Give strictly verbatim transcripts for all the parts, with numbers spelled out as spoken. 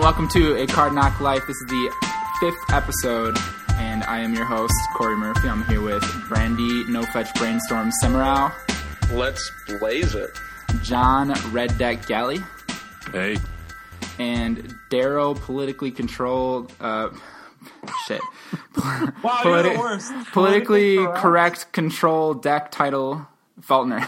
welcome to A Card Knock Life. This is the fifth episode, and I am your host, Corey Murphy. I'm here with Brandy, No Fetch Brainstorm Semerow. Let's blaze it. John, Red Deck Galley. Hey. And Daryl, politically controlled, uh, shit. Wow, Politi- you're the worst. Politically correct. correct control deck title, Feltner.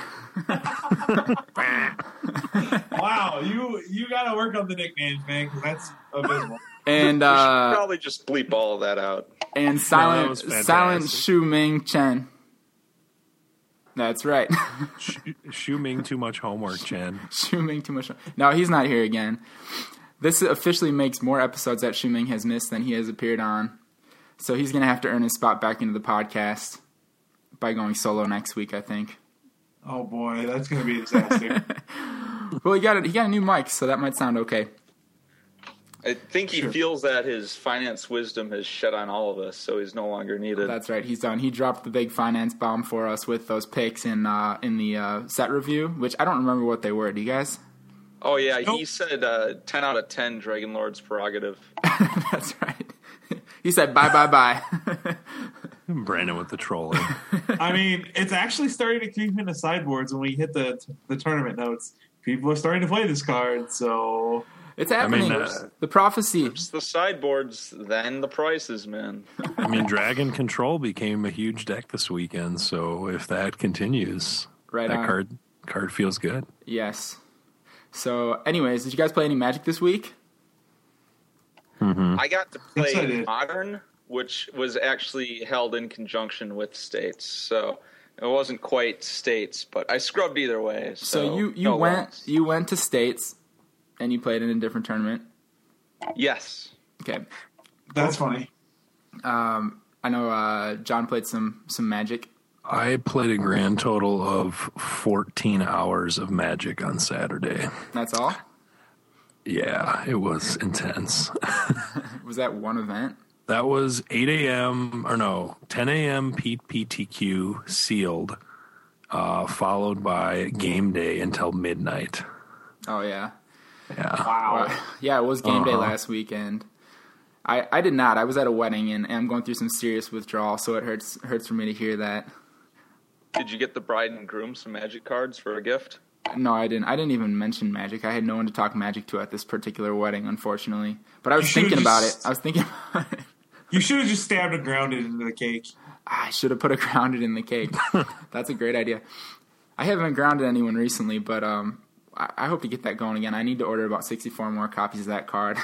Wow, you you got to work on the nicknames, man, because that's abysmal. And we uh, should probably just bleep all of that out. And silent, no, silent Shu Ming Chen. That's right. Shu Ming too much homework, Chen. Shu Ming too much. No, he's not here again. This officially makes more episodes that Shu Ming has missed than he has appeared on. So he's going to have to earn his spot back into the podcast by going solo next week, I think. Oh boy, that's going to be a disaster. Well, he got a, he got a new mic, so that might sound okay. I think he Sure. feels that his finance wisdom has shed on all of us, so he's no longer needed. That's right. He's done. He dropped the big finance bomb for us with those picks in uh, in the uh, set review, which I don't remember what they were. Do you guys? Oh, yeah, Nope. he said uh, ten out of ten Dragon Lord's prerogative. That's right. He said bye, bye, bye. Brandon with the trolling. I mean, it's actually starting to creep into sideboards when we hit the the tournament notes. People are starting to play this card, so... It's happening. I mean, uh, the prophecy. It's the sideboards, then the prices, man. I mean, Dragon Control became a huge deck this weekend, so if that continues, Right that on. card card feels good. Yes. So, anyways, did you guys play any Magic this week? I got to Yes, I play did. Modern, which was actually held in conjunction with States, so it wasn't quite States, but I scrubbed either way. So, So you, you no went loss. you went to States and you played in a different tournament. Yes. Okay. That's funny. Um, I know uh, John played some some Magic. I played a grand total of fourteen hours of Magic on Saturday. That's all? Yeah, it was intense. Was that one event? That was eight a.m. or no, ten a.m. P T Q sealed, uh, followed by game day until midnight. Oh, yeah. Yeah. Wow. Well, yeah, it was game day Uh-huh. last weekend. I, I did not. I was at a wedding, and, and I'm going through some serious withdrawal, so it hurts hurts for me to hear that. Did you get the bride and groom some Magic cards for a gift? No, I didn't. I didn't even mention Magic. I had no one to talk Magic to at this particular wedding, unfortunately. But I was You should've thinking about it. just- I was thinking about it. You should have just stabbed a grounded into the cake. I should have put a grounded in the cake. That's a great idea. I haven't grounded anyone recently, but um, I, I hope to get that going again. I need to order about sixty-four more copies of that card.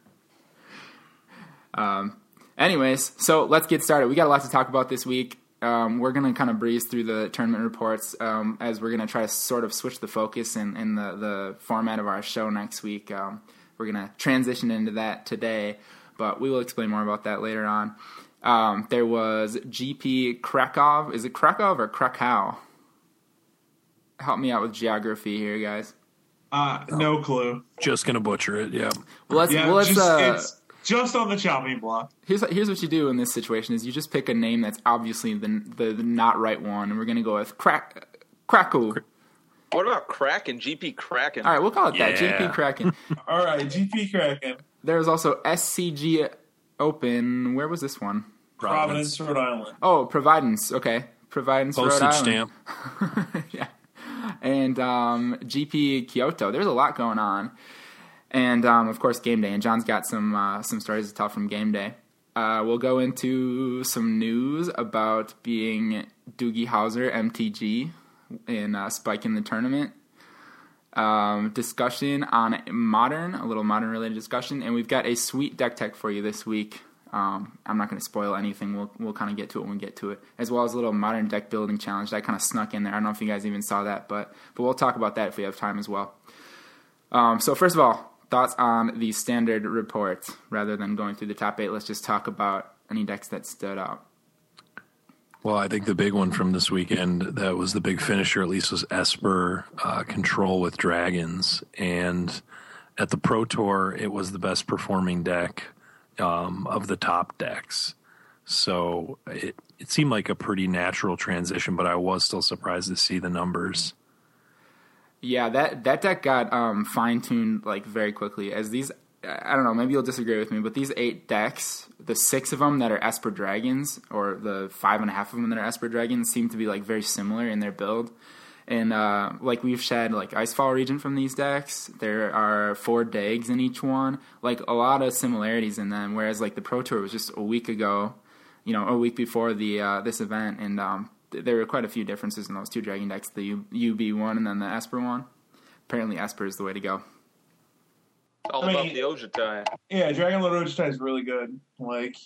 um, anyways, so let's get started. We got a lot to talk about this week. Um, we're going to kind of breeze through the tournament reports um, as we're going to try to sort of switch the focus in, in the, the format of our show next week. Um, we're going to transition into that today, but we will explain more about that later on. Um, there was G P Krakow. Is it Krakow or Krakow? Help me out with geography here, guys. Uh, no clue. Just gonna butcher it. Yeah. Well, let's, Yeah, well, let's just, uh, it's just on the chopping block. here's here's what you do in this situation: is you just pick a name that's obviously the the, the not right one, and we're gonna go with Krak Krakow. What about Kraken? G P Kraken? All right, we'll call it that. G P Yeah. Kraken. All right, G P Kraken. There was also S C G Open. Where was this one? Providence, Rhode Island. Oh, Providence. Okay, Providence, Rhode Postage Island. stamp. Yeah. And um, G P Kyoto. There's a lot going on. And, um, of course, game day. And John's got some uh, some stories to tell from game day. Uh, we'll go into some news about being Doogie Howser M T G in uh, Spike in the tournament. Um, discussion on Modern, a little Modern-related discussion. And we've got a sweet deck tech for you this week. Um, I'm not going to spoil anything. We'll we'll kind of get to it when we get to it, as well as a little Modern deck building challenge that kind of snuck in there. I don't know if you guys even saw that, but but we'll talk about that if we have time as well. Um, so first of all, thoughts on the standard report. Rather than going through the top eight, let's just talk about any decks that stood out. Well, I think the big one from this weekend that was the big finisher, at least, was Esper uh, Control with Dragons. And at the Pro Tour, it was the best performing deck um, of the top decks. So it, it seemed like a pretty natural transition, but I was still surprised to see the numbers. Yeah, that, that deck got um, fine-tuned like very quickly. As these I don't know, maybe you'll disagree with me, but these eight decks, the six of them that are Esper Dragons, or the five and a half of them that are Esper Dragons, seem to be like very similar in their build. And uh, like we've shed like Icefall Regent from these decks. There are four Dags in each one, like a lot of similarities in them. Whereas like the Pro Tour was just a week ago, you know, a week before the uh, this event, and um, th- there were quite a few differences in those two Dragon decks, the U- UB one and then the Esper one. Apparently Esper is the way to go. All I mean, about the Ojutai. Yeah, Dragon Lord Ojutai is really good. Like,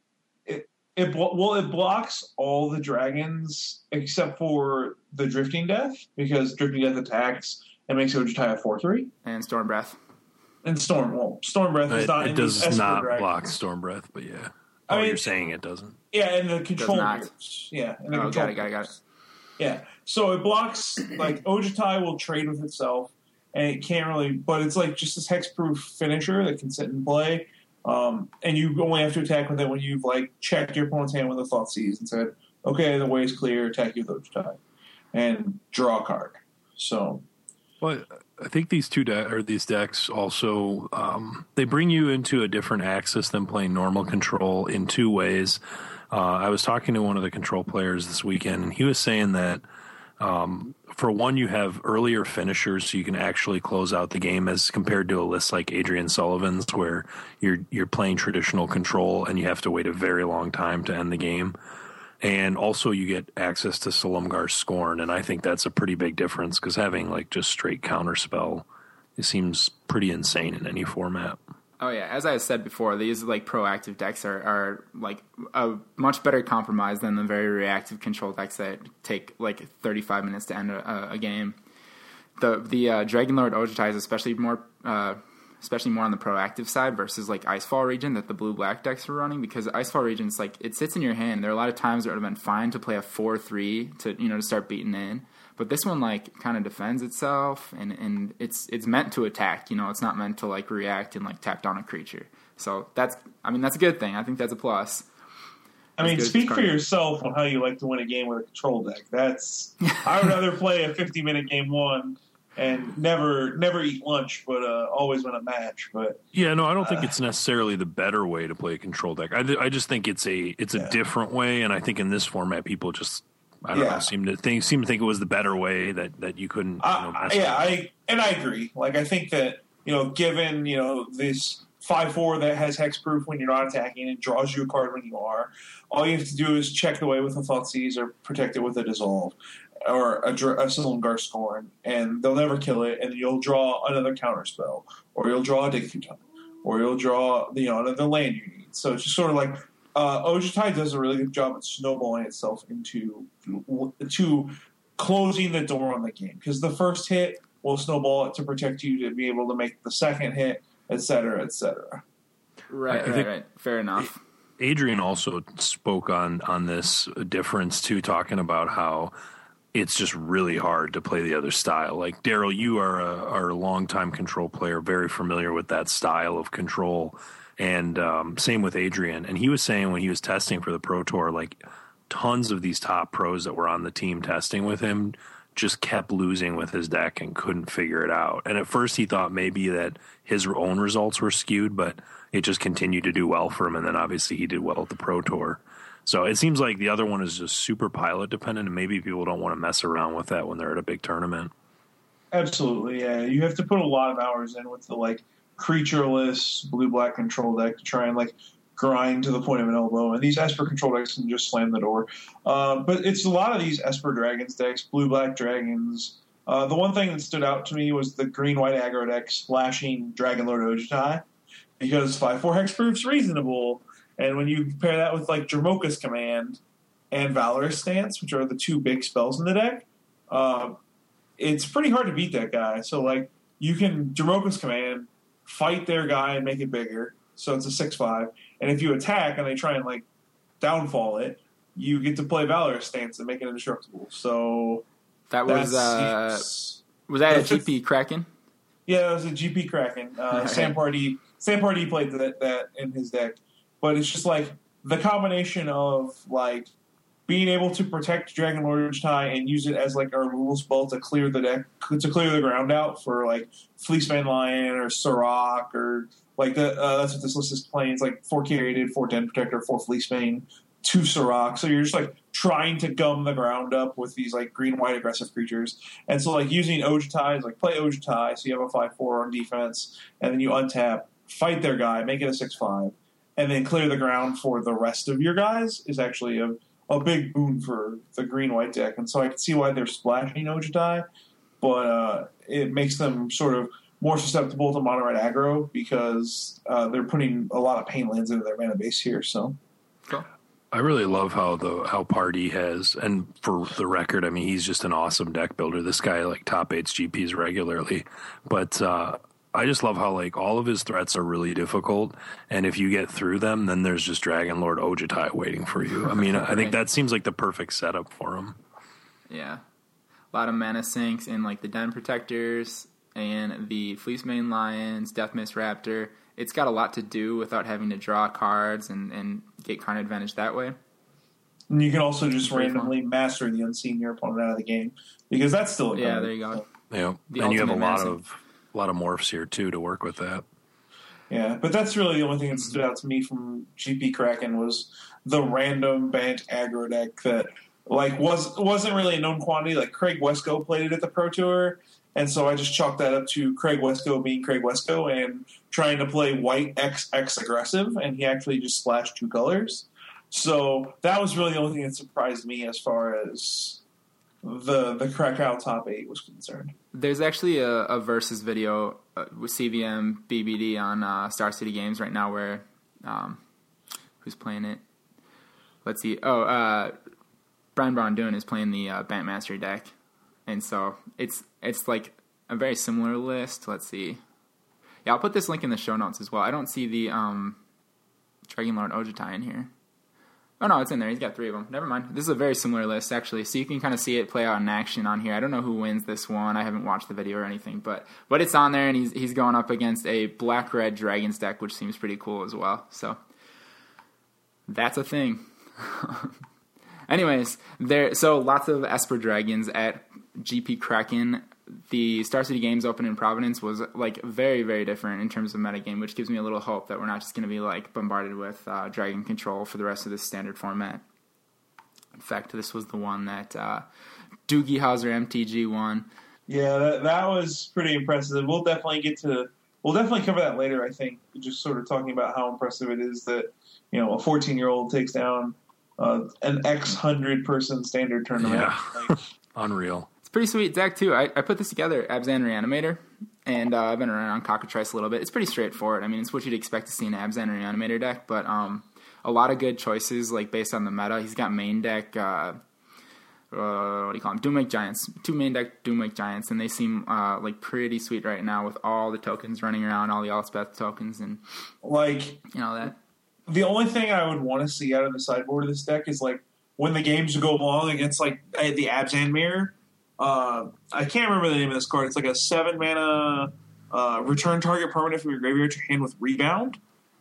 it, it blo- well, it blocks all the dragons except for the Drifting Death, because Drifting Death attacks and makes Ojutai a four three. And Storm Breath. And Storm, well, Storm Breath is It, not it in does these Esper not dragons. block Storm Breath, but yeah. I Oh, mean- you're saying it doesn't? Yeah, and the control not. gears. Yeah, and the Oh, control got it, got it, got it. gears. Yeah, so it blocks, like, Ojutai will trade with itself, and it can't really, but it's like just this hexproof finisher that can sit and play, um, and you only have to attack with it when you've, like, checked your opponent's hand with a Thoughtseize and said, okay, the way is clear, attack you with Ojutai, and draw a card. So, Well, I think these two de- or these decks also um, they bring you into a different axis than playing normal control in two ways. Uh, I was talking to one of the control players this weekend, and he was saying that um, for one, you have earlier finishers, so you can actually close out the game as compared to a list like Adrian Sullivan's, where you're you're playing traditional control and you have to wait a very long time to end the game. And also you get access to Silumgar's Scorn, and I think that's a pretty big difference, because having like just straight counterspell, it seems pretty insane in any format. Oh yeah, as I said before, these like proactive decks are, are like a much better compromise than the very reactive control decks that take like thirty-five minutes to end a, a game. The the uh, Dragonlord Ojutai is especially more uh, especially more on the proactive side versus like Icefall Regent that the blue black decks are running, because Icefall Regent's like it sits in your hand. There are a lot of times it would have been fine to play a four three to you know to start beating in. But this one like kind of defends itself, and, and it's it's meant to attack. You know, it's not meant to like react and like tap down a creature. So that's I mean that's a good thing. I think that's a plus. I mean, That's good speak for card. yourself on how you like to win a game with a control deck. That's I would rather play a fifty-minute game one and never never eat lunch, but uh, always win a match. But Yeah, no, I don't think it's necessarily the better way to play a control deck. I, I just think it's a it's a Yeah. different way, and I think in this format, people just I don't Yeah. know seem to think seem to think it was the better way that, that you couldn't. You know, I, mess yeah, with. I and I agree. Like I think that you know, given you know this five four that has hexproof when you're not attacking and draws you a card when you are, all you have to do is check away with a Thoughtseize or protect it with a Dissolve or a, Dr- a Silumgar Scorn, and they'll never kill it, and you'll draw another counterspell, or you'll draw a Dig Through Tunnel, or you'll draw you know another land you need. So it's just sort of like uh, Ojutai does a really good job at snowballing itself into to closing the door on the game, because the first hit will snowball it to protect you to be able to make the second hit, et cetera, et cetera. Right, I right, think- right. Fair enough. Adrian also spoke on on this difference too, talking about how it's just really hard to play the other style. Like Daryl, you are a, are a longtime control player, very familiar with that style of control, and um, same with Adrian. And he was saying when he was testing for the Pro Tour, like tons of these top pros that were on the team testing with him just kept losing with his deck and couldn't figure it out. And at first he thought maybe that his own results were skewed, but it just continued to do well for him. And then obviously he did well at the Pro Tour. So it seems like the other one is just super pilot dependent, and maybe people don't want to mess around with that when they're at a big tournament. Absolutely, yeah. You have to put a lot of hours in with the like creatureless blue-black control deck to try and like grind to the point of an elbow. And these Esper control decks can just slam the door. Uh, but it's a lot of these Esper Dragons decks, blue-black dragons. Uh, the one thing that stood out to me was the green-white aggro deck splashing Dragonlord Ojutai, because five four hexproof's reasonable. And when you pair that with like Dromoka's Command and Valorous Stance, which are the two big spells in the deck, uh, it's pretty hard to beat that guy. So like you can Dromoka's Command, fight their guy and make it bigger, so it's a six five. And if you attack and they try and like downfall it, you get to play Valorous Stance and make it indestructible. So That was that's uh, it's- was that a that's G just- P Kraken? yeah, it was a G P Kraken. Uh, Alright. Sam Party, Sam Party played that, that in his deck, but it's just like the combination of like being able to protect Dragonlord Ojutai and use it as like a removal spell to clear the deck, to clear the ground out for like Fleeceman Lion or Sirach or Like the, uh, that's what this list is playing. It's like four Kyriadid, four Den Protector, four Fleecebane, two Sirach. So you're just like trying to gum the ground up with these like green white aggressive creatures. And so like using Ojutai is like play Ojutai, so you have a five four on defense, and then you untap, fight their guy, make it a six five, and then clear the ground for the rest of your guys is actually a, a big boon for the green white deck. And so I can see why they're splashing Ojutai, but uh, it makes them sort of more susceptible to mono red aggro because uh, they're putting a lot of pain lands into their mana base here. So. Cool. I really love how the how Party has, and for the record, I mean, he's just an awesome deck builder. This guy like top eights G Ps regularly, but uh, I just love how like all of his threats are really difficult, and if you get through them, then there's just Dragon Lord Ojutai waiting for you. I mean, I think that seems like the perfect setup for him. Yeah, a lot of mana sinks in like the Den Protectors and the Fleecebane Lions, Death Mist Raptor. It's got a lot to do without having to draw cards and, and get card advantage that way. And you can also just Very randomly fun. master the Unseen your opponent out of the game because that's still a Yeah, card. there you go. Yeah, The and you have a ultimate lot mana of a lot of morphs here too to work with that. Yeah, but that's really the only thing that stood out to me from G P Kraken was the random Bant aggro deck that like was wasn't really a known quantity. Like Craig Wesco played it at the Pro Tour. And so I just chalked that up to Craig Wesco being Craig Wesco and trying to play white X X aggressive, and he actually just splashed two colors. So that was really the only thing that surprised me as far as the the Krakow top eight was concerned. There's actually a, a versus video uh, with C V M B B D on uh, Star City Games right now where um, who's playing it? Let's see. Oh, uh, Brian Bondun is playing the uh, Bant Mastery deck. And so it's it's like a very similar list. Let's see. Yeah, I'll put this link in the show notes as well. I don't see the um, Dragon Lord Ojutai in here. Oh, no, it's in there. He's got three of them. Never mind. This is a very similar list, actually. So you can kind of see it play out in action on here. I don't know who wins this one. I haven't watched the video or anything. But but it's on there, and he's, he's going up against a black-red Dragons deck, which seems pretty cool as well. So that's a thing. Anyways, there. So lots of Esper Dragons at G P Kraken. The Star City Games Open in Providence was like very, very different in terms of metagame, which gives me a little hope that we're not just going to be like bombarded with uh, Dragon Control for the rest of this standard format. In fact, this was the one that uh, Doogie Howser M T G won. Yeah, that that was pretty impressive. We'll definitely get to we'll definitely cover that later. I think just sort of talking about how impressive it is that you know a fourteen year old takes down uh, an X hundred person standard tournament. Yeah. Like, Unreal. Pretty sweet deck, too. I, I put this together, Abzan Reanimator, and uh, I've been around on Cockatrice a little bit. It's pretty straightforward. I mean, it's what you'd expect to see in an Abzan Reanimator deck, but um, a lot of good choices, like, based on the meta. He's got main deck, uh, uh, what do you call them, Doomwake Giants. Two main deck Doomwake Giants, and they seem, uh, like, pretty sweet right now with all the tokens running around, all the Elspeth tokens, and, like you know, that. the only thing I would want to see out of the sideboard of this deck is, like, when the games go long against, like, the Abzan Mirror. Uh, I can't remember the name of this card. It's like a seven mana uh, return target permanent from your graveyard to your hand with rebound.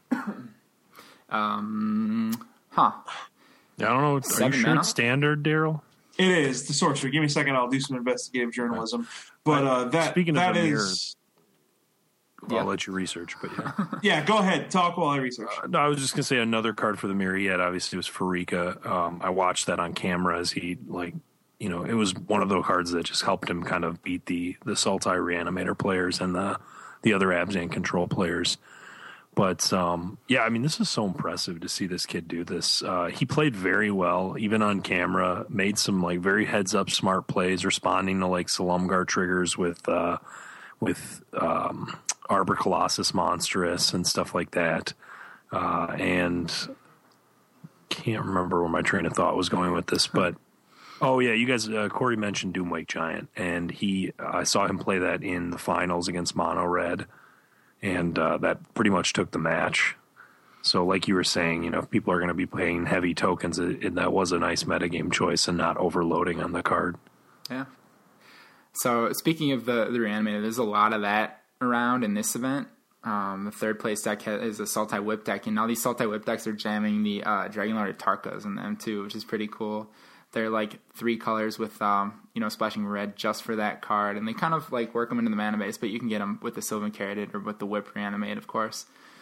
Um, huh. I don't know. Are Seven you sure mana? it's standard, Daryl? It is the sorcerer. Give me a second. I'll do some investigative journalism. But uh, that Speaking of that the is I'll Yeah. let you research, but yeah. yeah. Go ahead. Talk while I research. No, I was just gonna say another card for the Myriad. Obviously, was Farika. Um, I watched that on camera as he like. You know, it was one of those cards that just helped him kind of beat the the Sultai Reanimator players and the the other Abzan Control players. But um, yeah, I mean, this is so impressive to see this kid do this. Uh, he played very well, even on camera. Made some like very heads up, smart plays, responding to like Salumgar triggers with uh, with um, Arbor Colossus Monstrous and stuff like that. Uh, and can't remember where my train of thought was going with this, but. Oh yeah, you guys. Uh, Corey mentioned Doomwake Giant, and he. Uh, I saw him play that in the finals against Mono Red, and uh, that pretty much took the match. So, like you were saying, you know, if people are going to be playing heavy tokens, it, it, that was a nice metagame choice and not overloading on the card. Yeah. So speaking of the the Reanimator, there's a lot of that around in this event. Um, the third place deck has, is a Sultai Whip deck, and now these Sultai Whip decks are jamming the uh, Dragon Lord Tarkas in them too, which is pretty cool. They're like three colors with, um, you know, splashing red just for that card. And they kind of like work them into the mana base, but you can get them with the Sylvan Caryatid or with the Whip Reanimate, of course.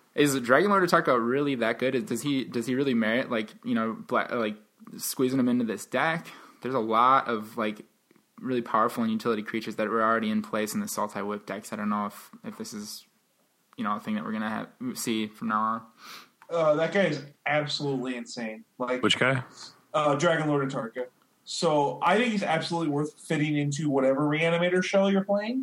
Is Dragon Lord Otaka really that good? Does he does he really merit like you know black, like squeezing him into this deck? There's a lot of like really powerful and utility creatures that were already in place in the Sultai Whip decks. I don't know if, if this is you know a thing that we're gonna have see from now on. Uh, that guy is absolutely insane. Like Which guy? Uh, Dragon Lord Otaka. So I think he's absolutely worth fitting into whatever Reanimator shell you're playing.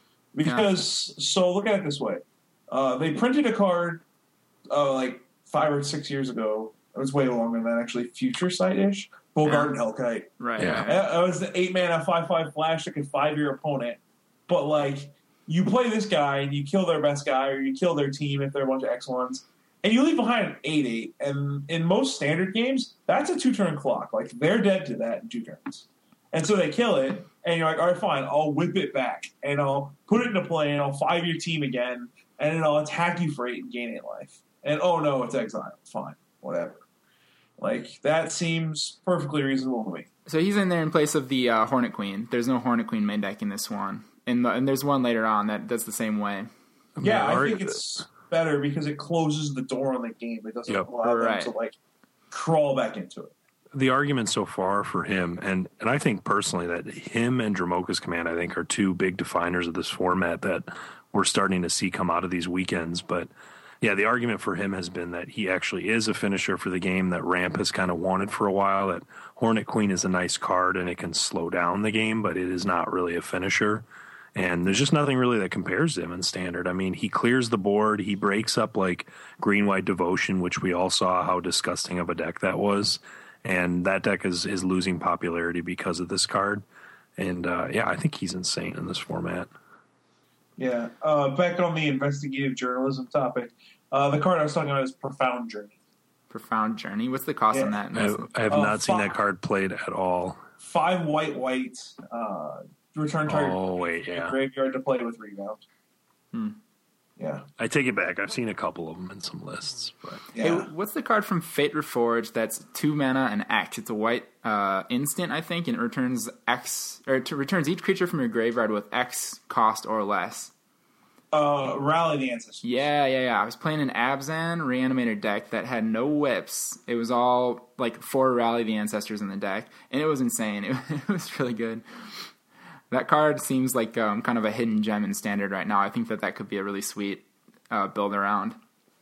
Because yeah. so look at it this way. Uh, they printed a card uh, like five or six years ago. It was way longer than that, actually. Future Sight-ish. Bogarden yeah. Hellkite. Right. Yeah. It was the eight mana five five flash that could five your opponent. But like you play this guy and you kill their best guy or you kill their team if they're a bunch of X ones. And you leave behind an eight eight. And in most standard games, that's a two-turn clock. Like they're dead to that in two turns. And so they kill it, and you're like, all right, fine, I'll whip it back, and I'll put it into play, and I'll five your team again, and then I'll attack you for eight and gain eight life. And oh no, it's exile. Fine, whatever. Like, that seems perfectly reasonable to me. So he's in there in place of the uh, Hornet Queen. There's no Hornet Queen main deck in this one. And, the, and there's one later on that does the same way. Yeah, I think it's better because it closes the door on the game. It doesn't yep. allow right. them to, like, crawl back into it. The argument so far for him, and, and I think personally that him and Dromoka's Command, I think, are two big definers of this format that we're starting to see come out of these weekends. But, yeah, the argument for him has been that he actually is a finisher for the game that Ramp has kind of wanted for a while, that Hornet Queen is a nice card and it can slow down the game, but it is not really a finisher. And there's just nothing really that compares to him in Standard. I mean, he clears the board. He breaks up, like, Green-White Devotion, which we all saw how disgusting of a deck that was. And that deck is, is losing popularity because of this card. And, uh, yeah, I think he's insane in this format. Yeah. Uh, back on the investigative journalism topic, uh, the card I was talking about is Profound Journey. Profound Journey? What's the cost yeah. on that? I, I have uh, not seen five, that card played at all. Five white, white, uh, return target oh, wait, yeah. graveyard to play with rebound. Hmm. Yeah. I take it back. I've seen a couple of them in some lists. But yeah. Hey, what's the card from Fate Reforged that's two mana and X? It's a white uh, instant, I think, and it returns X or it returns each creature from your graveyard with X cost or less. Uh, Rally the Ancestors. Yeah, yeah, yeah. I was playing an Abzan Reanimator deck that had no whips. It was all like four Rally the Ancestors in the deck, and it was insane. It, it was really good. That card seems like um, kind of a hidden gem in Standard right now. I think that that could be a really sweet uh, build around.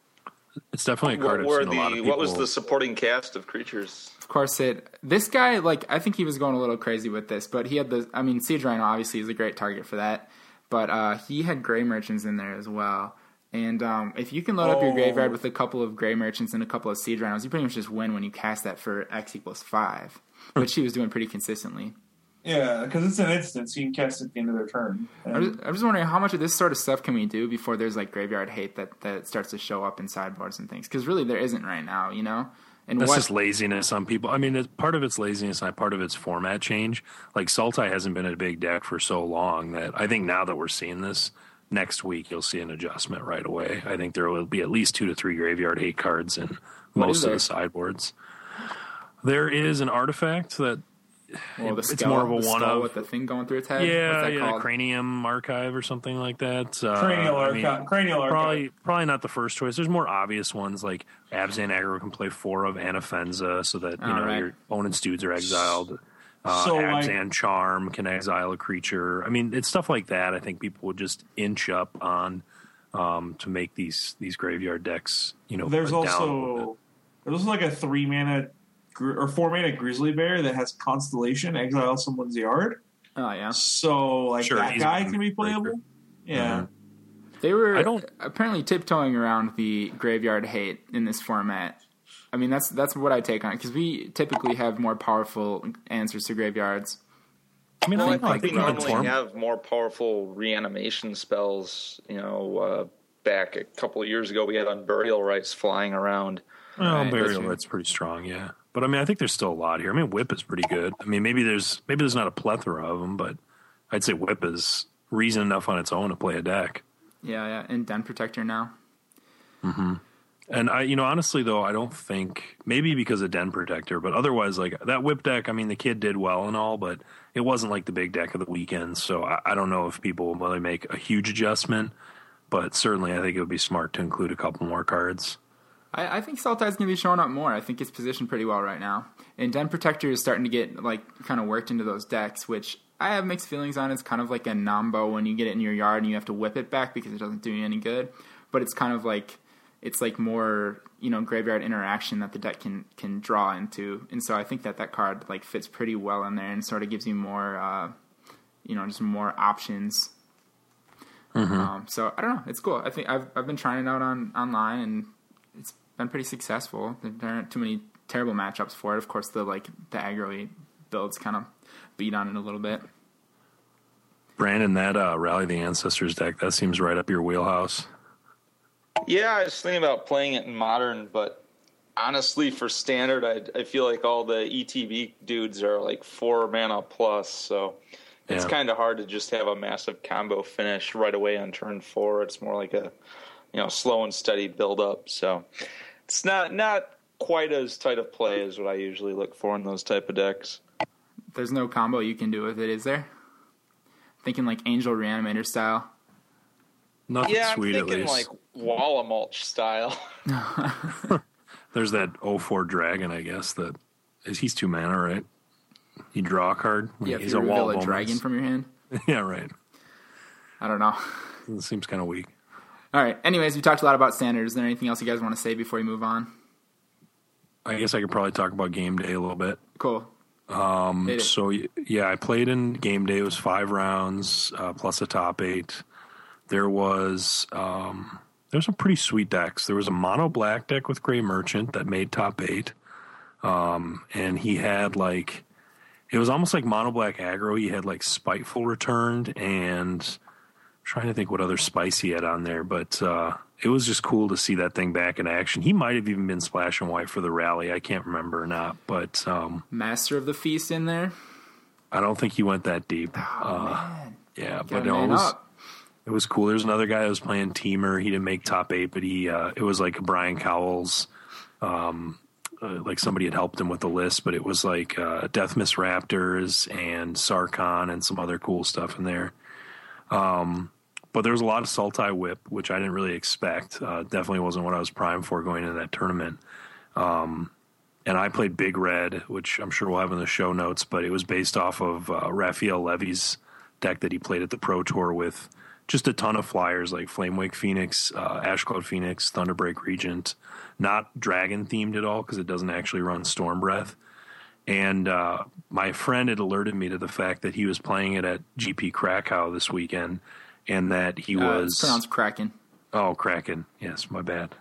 It's definitely a card. What, were I've seen a lot of the, people... what was the supporting cast of creatures? Of course, it. This guy, like, I think he was going a little crazy with this, but he had the. I mean, Siege Rhino obviously is a great target for that, but uh, he had Gray Merchants in there as well. And um, if you can load oh. up your graveyard with a couple of Gray Merchants and a couple of Siege Rhinos, you pretty much just win when you cast that for X equals five, which he was doing pretty consistently. Yeah, because it's an instant, so you can cast it at the end of their turn. And I'm just, I'm just wondering how much of this sort of stuff can we do before there's like graveyard hate that, that starts to show up in sideboards and things? Because really there isn't right now, you know? And That's what, just laziness on people. I mean, it's, part of it's laziness and part of it's format change. Like Sultai hasn't been a big deck for so long that I think now that we're seeing this, next week you'll see an adjustment right away. I think there will be at least two to three graveyard hate cards in most of the sideboards. There is an artifact that Well, the it's skull, more of a the one skull of with the thing going through its head. Yeah, What's that yeah, called? Cranium Archive or something like that. Uh, Cranial I Archive. mean, Cranial Archive. Probably, probably not the first choice. There's more obvious ones like Abzan Aggro can play four of Anafenza, so that you All know right. your opponent's dudes are exiled. Uh, So, Abzan like- Charm can exile a creature. I mean, it's stuff like that. I think people would just inch up on um, to make these these graveyard decks. You know, There's down a little also there's also like a three mana gr- or four mana Grizzly Bear that has Constellation, exile someone's yard. Oh yeah, So like Sure, that he's guy a can be breaker. playable. Yeah. they were I don't- apparently tiptoeing around the graveyard hate in this format. I mean, that's that's what I take on it because we typically have more powerful answers to graveyards. I mean, Well, I, I think, think we I think normally Torm- have more powerful reanimation spells. You know, uh, back a couple of years ago, we had Unburial Rites flying around. Well, Right, Burial that's true. Right's pretty strong, yeah. But I mean, I think there's still a lot here. I mean, Whip is pretty good. I mean, maybe there's maybe there's not a plethora of them, but I'd say Whip is reason enough on its own to play a deck. Yeah, yeah, and Den Protector now. And I, you know, honestly though, I don't think maybe because of Den Protector, but otherwise, like that Whip deck. I mean, the kid did well and all, but it wasn't like the big deck of the weekend. So I, I don't know if people will really make a huge adjustment. but certainly I think it would be smart to include a couple more cards. I, I think Sultai's going to be showing up more. I think it's positioned pretty well right now. And Den Protector is starting to get like kind of worked into those decks, which I have mixed feelings on. It's kind of like a Nambo when you get it in your yard and you have to whip it back because it doesn't do you any good. But it's kind of like it's like more, you know, graveyard interaction that the deck can can draw into. And so I think that that card like fits pretty well in there and sort of gives you more, uh, you know, just more options. Mm-hmm. Um, so I don't know. It's cool. I think I've I've been trying it out on online and it's been pretty successful. There aren't too many terrible matchups for it. Of course, the like the aggro builds kind of beat on it a little bit. Brandon, that uh, Rally the Ancestors deck, that seems right up your wheelhouse. Yeah, I was thinking about playing it in Modern, but honestly, for Standard, I, I feel like all the E T B dudes are like four mana plus, so it's yeah. kind of hard to just have a massive combo finish right away on turn four. It's more like a you know slow and steady build up, so it's not not quite as tight of play as what I usually look for in those type of decks. There's no combo you can do with it, is there? Thinking like Angel Reanimator style. Nothing yeah, sweet I'm thinking at least. like Walla Mulch style. There's that oh four dragon, I guess. That is he's two mana, right? You draw a card. Yeah, he's if you a reveal wall a dragon from your hand. Yeah, right. I don't know. It seems kind of weak. All right. Anyways, we talked a lot about Standard. Is there anything else you guys want to say before we move on? I guess I could probably talk about Game Day a little bit. Cool. Um, so yeah, I played in Game Day. It was five rounds uh, plus a top eight. There was um, there were some pretty sweet decks. There was a mono black deck with Gray Merchant that made top eight, um, and he had like it was almost like mono black aggro. He had like Spiteful Returned, and I'm trying to think what other spice he had on there, but uh, it was just cool to see that thing back in action. He might have even been Splash and White for the rally. I can't remember or not, but um, Master of the Feast in there. I don't think he went that deep. Oh, uh, man. Yeah, but no, it was. Up. It was cool. There's another guy that was playing Teamer. He didn't make top eight, but he uh, it was like Brian Cowles, um, uh, like somebody had helped him with the list. But it was like uh, Death Miss Raptors and Sarkhan and some other cool stuff in there. Um, but there was a lot of Sultai Whip, which I didn't really expect. Uh, definitely wasn't what I was primed for going into that tournament. Um, and I played Big Red, which I'm sure we'll have in the show notes, but it was based off of uh, Raphael Levy's deck that he played at the Pro Tour with just a ton of flyers like Flamewake Phoenix, uh, Ashcloud Phoenix, Thunderbreak Regent, not dragon themed at all because it doesn't actually run Storm Breath. And uh, my friend had alerted me to the fact that he was playing it at G P Krakow this weekend, and that he uh, was it's pronounced Kraken. Oh, Kraken. Yes, my bad.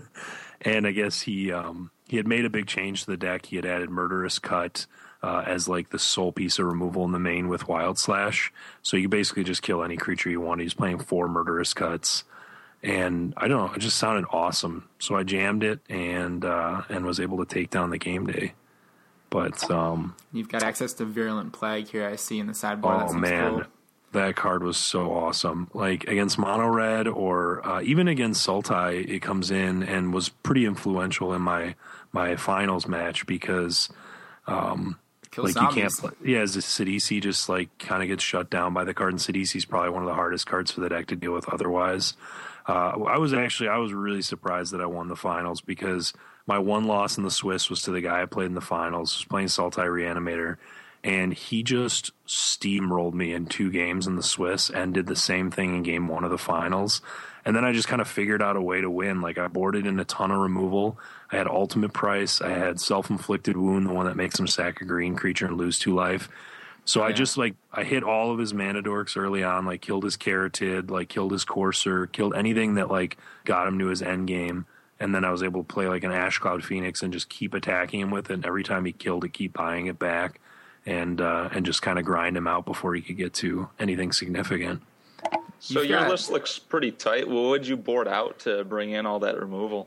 And I guess he um, he had made a big change to the deck. He had added Murderous Cut uh, as like the sole piece of removal in the main with Wild Slash. So you basically just kill any creature you want. He's playing four Murderous Cuts. And I don't know, it just sounded awesome. So I jammed it and uh, and was able to take down the Game Day. But um, you've got access to Virulent Plague here, I see in the sideboard. Oh, man. Cool. That card was so awesome. Like against Mono Red or uh, even against Sultai, it comes in and was pretty influential in my my finals match because um, like zombies. You can't play. Yeah, as a Sidisi just like kind of gets shut down by the card, and Sidisi is probably one of the hardest cards for the deck to deal with otherwise. Uh, I was actually I was really surprised that I won the finals because my one loss in the Swiss was to the guy I played in the finals, was playing Sultai Reanimator. And he just steamrolled me in two games in the Swiss and did the same thing in game one of the finals. And then I just kind of figured out a way to win. Like I boarded in a ton of removal. I had Ultimate Price. I had Self-Inflicted Wound, the one that makes him sack a green creature and lose two life. So yeah. I just like, I hit all of his mana dorks early on, like killed his Carotid, like killed his Courser, killed anything that like got him to his end game. And then I was able to play like an Ashcloud Phoenix and just keep attacking him with it. And every time he killed it, keep buying it back. And uh, and just kind of grind him out before he could get to anything significant. So You've your got... list looks pretty tight. What would you board out to bring in all that removal?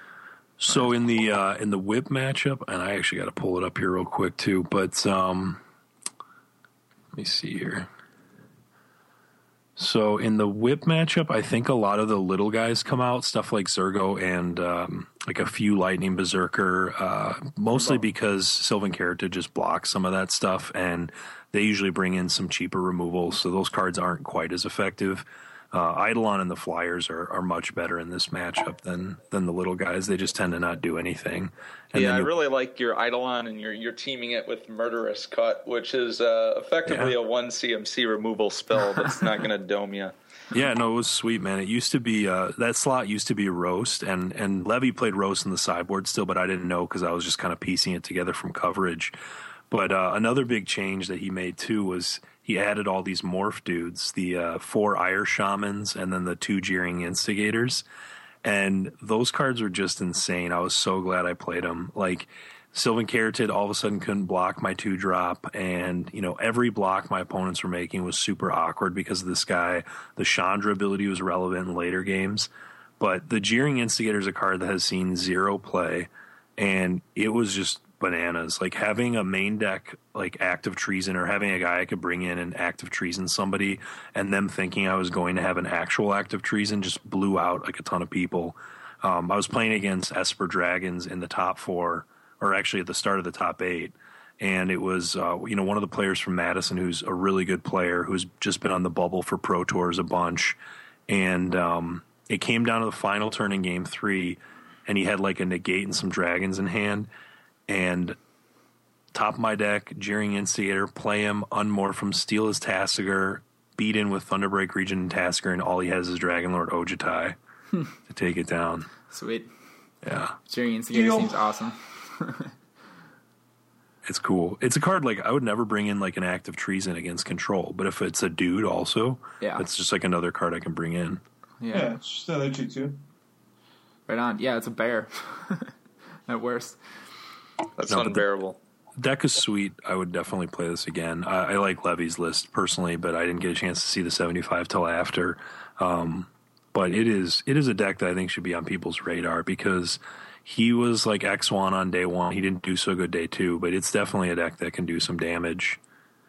So in the uh, in the whip matchup, and I actually got to pull it up here real quick too. But um, let me see here. So in the whip matchup, I think a lot of the little guys come out, stuff like Zergo and um, like a few Lightning Berserker, uh, mostly because Sylvan Carotid just blocks some of that stuff, and they usually bring in some cheaper removals, so those cards aren't quite as effective. Uh, Eidolon and the Flyers are, are much better in this matchup than than the little guys. They just tend to not do anything. And yeah, I really like your Eidolon, and you're you're teaming it with Murderous Cut, which is uh, effectively yeah. a one C M C removal spell that's not going to dome you. Yeah, no, it was sweet, man. It used to be uh, that slot used to be Roast, and and Levy played Roast in the sideboard still, but I didn't know because I was just kind of piecing it together from coverage. But uh, another big change that he made too was he added all these morph dudes, the uh, four Ire Shamans, and then the two Jeering Instigators, and those cards were just insane. I was so glad I played them. Like Sylvan Caryatid all of a sudden couldn't block my two drop, and you know every block my opponents were making was super awkward because of this guy. The Chandra ability was relevant in later games, but the Jeering Instigator is a card that has seen zero play, and it was just bananas. Like having a main deck like Active Treason, or having a guy I could bring in and Active Treason somebody, and them thinking I was going to have an actual Active Treason just blew out like a ton of people. Um, I was playing against Esper Dragons in the top four, or actually at the start of the top eight, and it was uh, you know one of the players from Madison who's a really good player who's just been on the bubble for Pro Tours a bunch, and um, it came down to the final turn in game three, and he had like a negate and some dragons in hand, and top of my deck, Jeering Instigator, play him, unmorph him, steal his Tasigur, beat in with Thunderbreak Regent and Tasigur, and all he has is Dragonlord Ojutai to take it down. Sweet. Yeah. Jeering Instigator seems awesome. It's cool. It's a card like I would never bring in like an Active Treason against Control, but if it's a dude also, yeah, it's just like another card I can bring in. Yeah, yeah it's just another two two. Right on. Yeah, it's a bear. At worst. That's no, unbearable. The deck is sweet. I would definitely play this again. I, I like Levy's list personally, but I didn't get a chance to see the seventy-five till after. Um, but it is it is a deck that I think should be on people's radar because he was like X one on day one. He didn't do so good day two, but it's definitely a deck that can do some damage.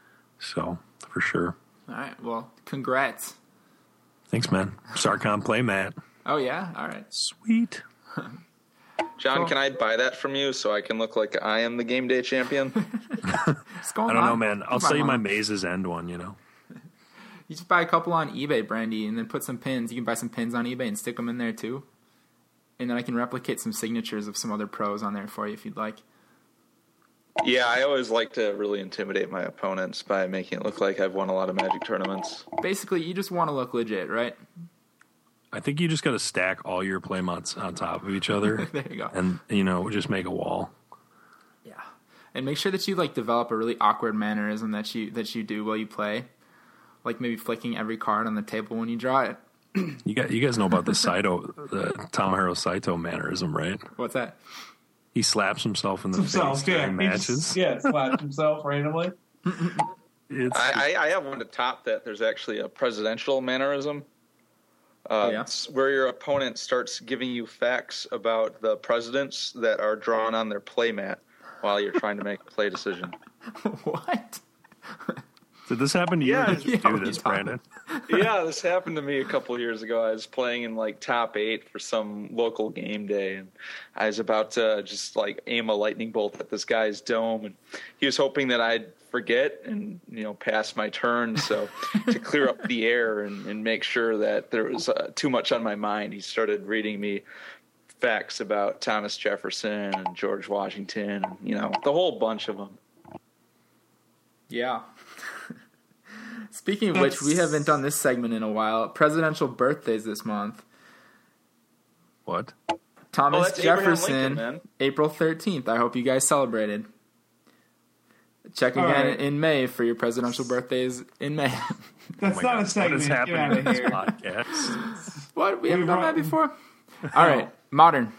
So, for sure. All right. Well, congrats. Thanks, man. Sarkon play, Matt. Oh, yeah? All right. Sweet. John, can I buy that from you so I can look like I am the game day champion? What's going I don't on? know, man. I'll sell you my Maze's End one, you know. You just buy a couple on eBay, Brandy, and then put some pins. You can buy some pins on eBay and stick them in there, too. And then I can replicate some signatures of some other pros on there for you if you'd like. Yeah, I always like to really intimidate my opponents by making it look like I've won a lot of Magic tournaments. Basically, you just want to look legit, right? I think you just got to stack all your playmots on top of each other. There you go. And, you know, just make a wall. Yeah. And make sure that you, like, develop a really awkward mannerism that you that you do while you play. Like maybe flicking every card on the table when you draw it. You got, you guys know about the Saito, the Tomohiro Saito mannerism, right? What's that? He slaps himself in the himself, face during yeah. matches. Just, yeah, slaps himself randomly. It's, I, I, I have one to top that. There's actually a presidential mannerism. Uh, oh, yeah? Where your opponent starts giving you facts about the presidents that are drawn on their playmat while you're trying to make a play decision. What? Did this happen to you? Yeah, or did you yeah, do this, Brandon? Yeah, this happened to me a couple of years ago. I was playing in like top eight for some local game day, and I was about to just like aim a lightning bolt at this guy's dome, and he was hoping that I'd forget and you know pass my turn. So to clear up the air and, and make sure that there was uh, too much on my mind, he started reading me facts about Thomas Jefferson and George Washington, and, you know, the whole bunch of them. Yeah. Speaking of which, we haven't done this segment in a while. Presidential birthdays this month. What? Thomas Oh, that's Abraham Jefferson, Lincoln, man. April thirteenth. I hope you guys celebrated. Check again right. in May for your presidential birthdays in May. That's Oh my not God. a segment. What is Get happening out in of this here. podcast? What? We haven't We done brought- that before? All right. Modern.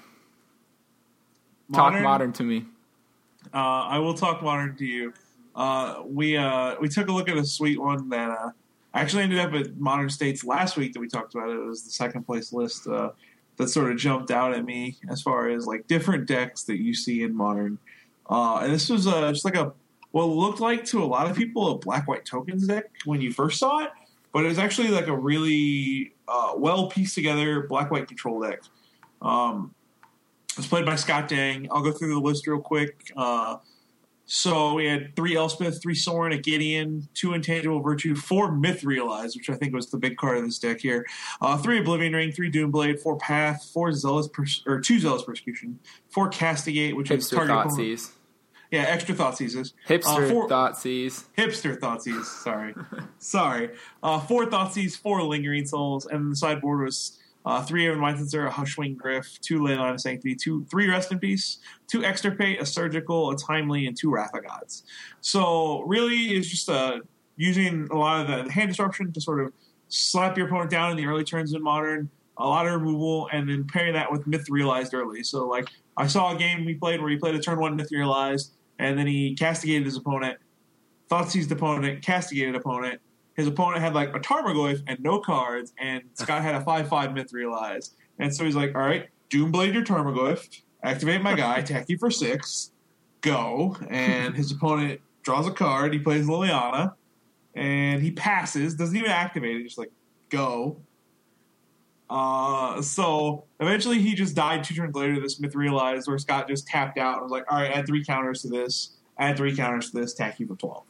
Talk Modern? modern to me. Uh, I will talk modern to you. Uh, we uh, we took a look at a sweet one that uh, actually ended up at Modern States last week that we talked about. It was the second place list uh, that sort of jumped out at me as far as like different decks that you see in Modern. Uh, and this was uh, just like a what looked like to a lot of people a black white tokens deck when you first saw it, but it was actually like a really uh, well pieced together black white control deck. Um, it was played by Scott Dang. I'll go through the list real quick. Uh, So we had three Elspeth, three Soren, a Gideon, two Intangible Virtue, four Myth Realized, which I think was the big card of this deck here, uh, three Oblivion Ring, three Doomblade, four Path, four Zealous Pers- or two Zealous Persecution, four Castigate, which Hipster is target Thoughtseize. Yeah, extra Thoughtseizes. Hipster uh, four, Thoughtseize. Hipster Thoughtseize. Sorry, sorry. Uh, four Thoughtseize, four Lingering Souls, and the sideboard was uh, three Aven Mindsetzer, a Hushwing Griff, two Leyline of Sanctity, two three Rest in Peace, two Extirpate, a Surgical, a Timely, and two Wrath of Gods. So really, it's just uh, using a lot of the hand disruption to sort of slap your opponent down in the early turns in Modern. A lot of removal, and then pairing that with Myth Realized early. So, like, I saw a game we played where he played a turn one Myth Realized, and then he castigated his opponent, Thoughtseized opponent, castigated opponent. His opponent had, like, a Tarmogoyf and no cards, and Scott had a five five Myth Realized. And so he's like, all right, Doomblade your Tarmogoyf, activate my guy, attack you for six, go. And his opponent draws a card, he plays Liliana, and he passes, doesn't even activate it, just like, go. Uh, so eventually he just died two turns later. This Myth Realized, where Scott just tapped out and was like, all right, add three counters to this, add three counters to this, attack you for twelve.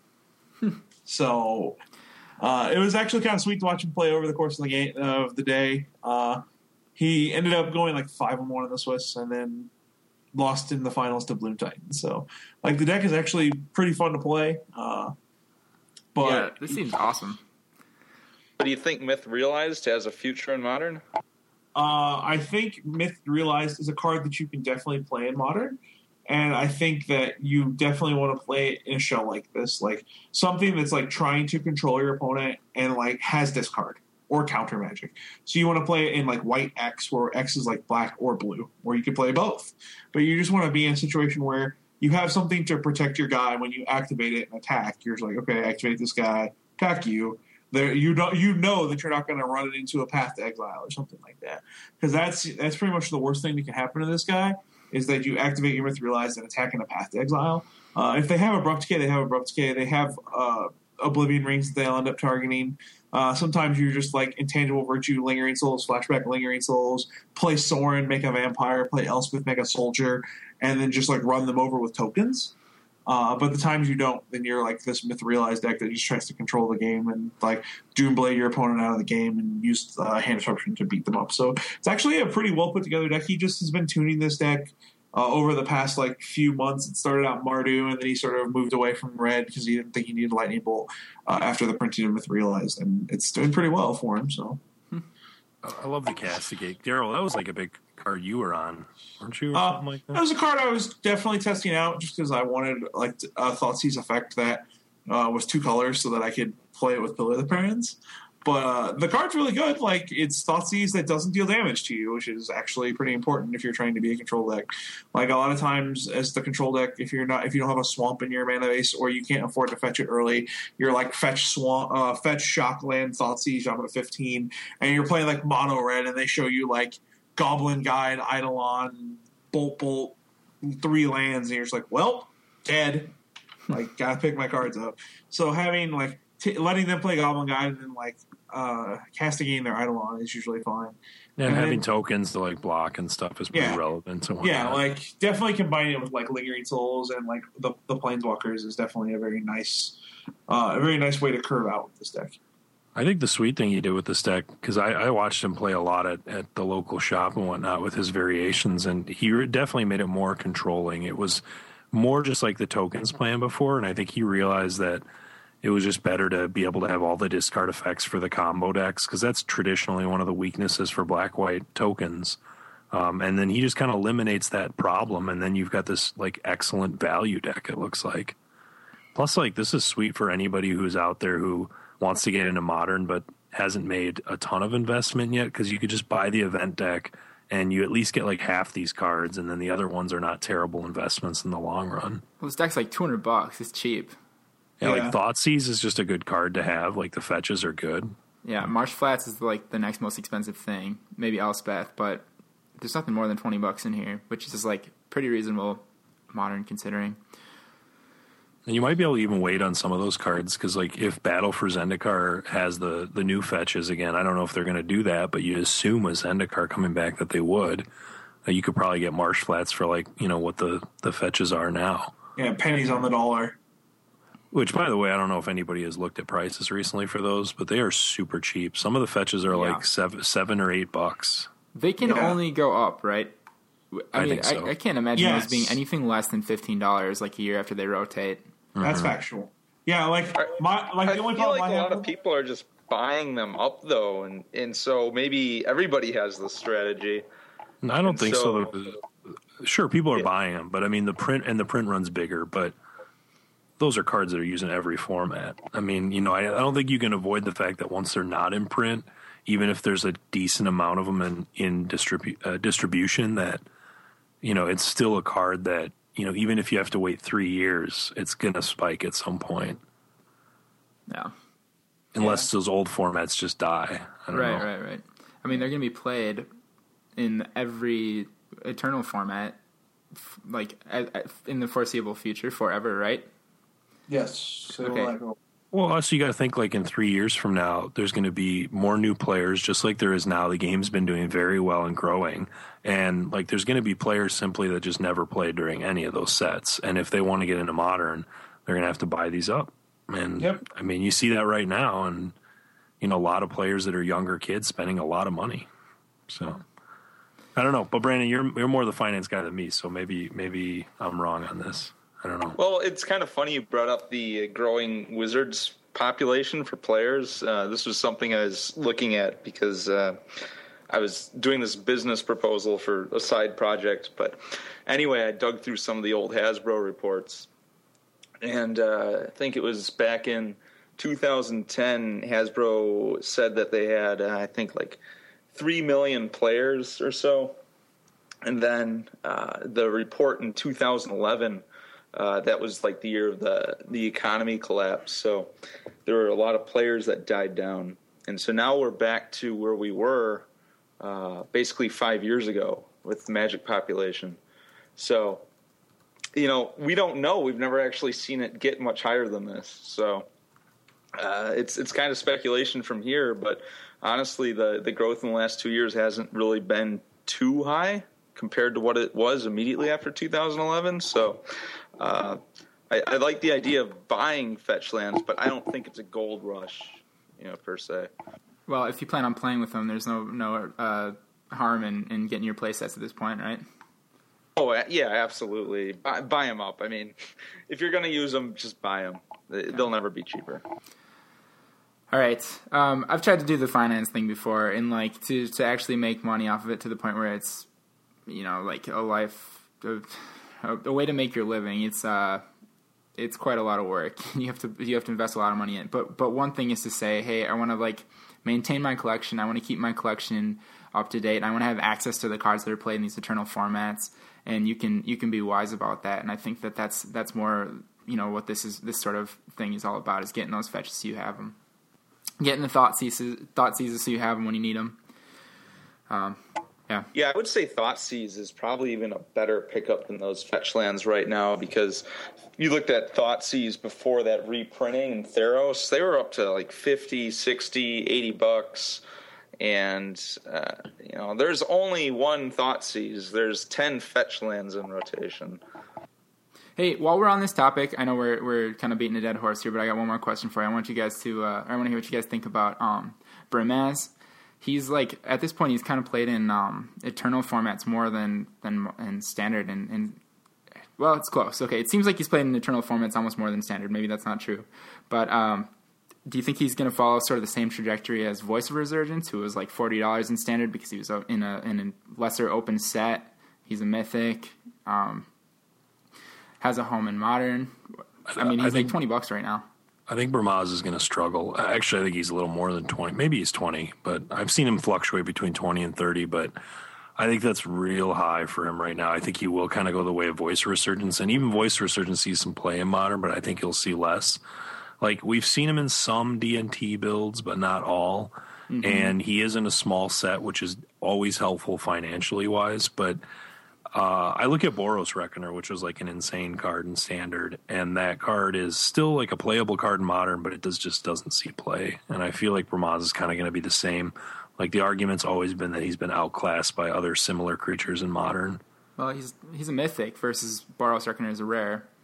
So uh, it was actually kind of sweet to watch him play over the course of the game of the day. Uh, he ended up going like five and one in the Swiss, and then lost in the finals to Bloom Titan. So like the deck is actually pretty fun to play. Uh, but yeah, this seems awesome. Do you think Myth Realized has a future in Modern? Uh, I think Myth Realized is a card that you can definitely play in Modern, and I think that you definitely want to play it in a show like this, like something that's like trying to control your opponent and like has discard or counter magic. So you want to play it in like white X, where X is like black or blue, or you can play both. But you just want to be in a situation where you have something to protect your guy when you activate it and attack. You're just like, okay, activate this guy, attack you. There, you don't, you know that you're not going to run it into a Path to Exile or something like that, because that's that's pretty much the worst thing that can happen to this guy is that you activate your Myth Realized and attack in a Path to Exile. Uh, if they have Abrupt Decay, they have Abrupt Decay. They have uh, Oblivion Rings that they'll end up targeting. Uh, sometimes you're just like Intangible Virtue, Lingering Souls, Flashback Lingering Souls, play Soren, make a Vampire, play Elspeth, make a Soldier, and then just like run them over with tokens. Uh, but the times you don't, then you're like this Myth Realized deck that just tries to control the game and like Doomblade your opponent out of the game and use uh, hand disruption to beat them up. So it's actually a pretty well put together deck. He just has been tuning this deck uh, over the past like few months. It started out Mardu, and then he sort of moved away from Red because he didn't think he needed Lightning Bolt uh, after the printing of Myth Realized, and it's doing pretty well for him. So I love the Castigate. Daryl, that was like a big card you were on, weren't you? Or uh, something like that? That was a card I was definitely testing out just because I wanted like a Thoughtseize effect that uh, was two colors so that I could play it with Pillar of the Parents. But uh, the card's really good. Like, it's Thoughtseize that doesn't deal damage to you, which is actually pretty important if you're trying to be a control deck. Like, a lot of times as the control deck, if you're not, if you don't have a swamp in your mana base or you can't afford to fetch it early, you're like fetch swamp, uh, fetch Shockland, Thoughtseize, jump at fifteen, and you're playing like mono red, and they show you like Goblin Guide, Eidolon, Bolt Bolt, three lands, and you're just like, well, dead. Like, gotta pick my cards up. So having like t- letting them play Goblin Guide and then like uh, castigating their Eidolon is usually fine. Yeah, and, and having then, tokens to like block and stuff is pretty yeah, relevant. To yeah, like definitely combining it with like Lingering Souls and like the the Planeswalkers is definitely a very nice, uh, a very nice way to curve out with this deck. I think the sweet thing he did with this deck, because I, I watched him play a lot at, at the local shop and whatnot with his variations, and he definitely made it more controlling. It was more just like the tokens plan before, and I think he realized that it was just better to be able to have all the discard effects for the combo decks, because that's traditionally one of the weaknesses for black-white tokens. Um, and then he just kind of eliminates that problem, and then you've got this like excellent value deck, it looks like. Plus, like, this is sweet for anybody who's out there who wants to get into Modern but hasn't made a ton of investment yet, because you could just buy the event deck and you at least get like half these cards, and then the other ones are not terrible investments in the long run. Well, this deck's like two hundred bucks. It's cheap. Yeah, Yeah. like Thoughtseize is just a good card to have. Like, the fetches are good. Yeah, Marsh Flats is like the next most expensive thing. Maybe Elspeth, but there's nothing more than twenty bucks in here, which is like pretty reasonable Modern considering. And you might be able to even wait on some of those cards, because like if Battle for Zendikar has the, the new fetches again, I don't know if they're going to do that, but you assume with Zendikar coming back that they would. Uh, you could probably get Marsh Flats for like, you know, what the, the fetches are now. Yeah, pennies on the dollar. Which, by the way, I don't know if anybody has looked at prices recently for those, but they are super cheap. Some of the fetches are Yeah. like seven, seven or eight bucks. They can Yeah. only go up, right? I, I mean, think so. I, I can't imagine Yes. those being anything less than fifteen dollars like a year after they rotate. That's factual. Yeah, like my like I the only feel problem like I a have. lot of people are just buying them up though, and and so maybe everybody has this strategy. I don't And think so. so- Sure, people are Yeah. buying them, but I mean the print and the print runs bigger, but those are cards that are used in every format. I mean, you know, I, I don't think you can avoid the fact that once they're not in print, even if there's a decent amount of them in in distribu- uh, distribution, that you know it's still a card that you know even if you have to wait three years, it's gonna spike at some point, Yeah. unless those old formats just die. I don't Right, know. right, right. I mean, they're going to be played in every Eternal format, f- like a- a- in the foreseeable future, forever, right? Yes. So Okay. like, oh, Well, also you got to think like in three years from now, there's going to be more new players, just like there is now. The game's been doing very well and growing, and like there's going to be players simply that just never played during any of those sets, and if they want to get into Modern, they're going to have to buy these up. And Yep. I mean, you see that right now, and you know a lot of players that are younger kids spending a lot of money. So I don't know, but Brandon, you're you're more the finance guy than me, so maybe maybe I'm wrong on this. I don't know. Well, it's kind of funny you brought up the growing Wizards population for players. Uh, this was something I was looking at because uh, I was doing this business proposal for a side project. But anyway, I dug through some of the old Hasbro reports. And uh, I think it was back in two thousand ten, Hasbro said that they had, uh, I think, like three million players or so. And then uh, the report in two thousand eleven, uh, that was like the year of the, the economy collapse. So there were a lot of players that died down. And so now we're back to where we were uh, basically five years ago with the Magic population. So, you know, we don't know. We've never actually seen it get much higher than this. So uh, it's it's kind of speculation from here. But honestly, the, the growth in the last two years hasn't really been too high compared to what it was immediately after two thousand eleven. So uh, I, I like the idea of buying fetch lands, but I don't think it's a gold rush, you know, per se. Well, if you plan on playing with them, there's no no uh, harm in, in getting your playsets at this point, right? Oh, yeah, absolutely. Buy, buy them up. I mean, if you're going to use them, just buy them. They'll never be cheaper. All right. Um, I've tried to do the finance thing before, and like to to actually make money off of it to the point where it's, you know, like a life, a, a way to make your living. It's uh, it's quite a lot of work. You have to you have to invest a lot of money in it. But but one thing is to say, hey, I want to like maintain my collection. I want to keep my collection up to date. And I want to have access to the cards that are played in these Eternal formats. And you can you can be wise about that. And I think that that's that's more, you know, what this is this sort of thing is all about, is getting those fetches so you have them. Getting the thought seizes, thought seizes so you have them when you need them. Um, yeah. Yeah, I would say Thoughtseize is probably even a better pickup than those fetch lands right now, because you looked at Thoughtseize before that reprinting in Theros, they were up to like fifty, sixty, eighty bucks. And, uh, you know, there's only one Thoughtseize. There's ten fetch lands in rotation. Hey, while we're on this topic, I know we're we're kind of beating a dead horse here, but I got one more question for you. I want you guys to, uh, I want to hear what you guys think about um, Brimaz. He's like, at this point, he's kind of played in um, Eternal formats more than than in Standard, and, and well, it's close. Okay, it seems like he's played in Eternal formats almost more than Standard. Maybe that's not true, but um, do you think he's going to follow sort of the same trajectory as Voice of Resurgence, who was like forty dollars in Standard because he was in a in a lesser open set? He's a mythic. Um, has a home in Modern. I mean, he's I think, like twenty bucks right now. I think Brimaz is going to struggle. Actually, I think he's a little more than twenty. Maybe he's twenty, but I've seen him fluctuate between twenty and thirty, but I think that's real high for him right now. I think he will kind of go the way of Voice Resurgence, and even Voice Resurgence sees some play in Modern, but I think he'll see less. Like, we've seen him in some D and T builds, but not all. Mm-hmm. And he is in a small set, which is always helpful financially wise, but Uh, I look at Boros Reckoner, which was like an insane card in Standard, and that card is still like a playable card in Modern, but it does just doesn't see play. And I feel like Brimaz is kind of going to be the same. Like, the argument's always been that he's been outclassed by other similar creatures in Modern. Well, he's he's a mythic versus Boros Reckoner is a rare.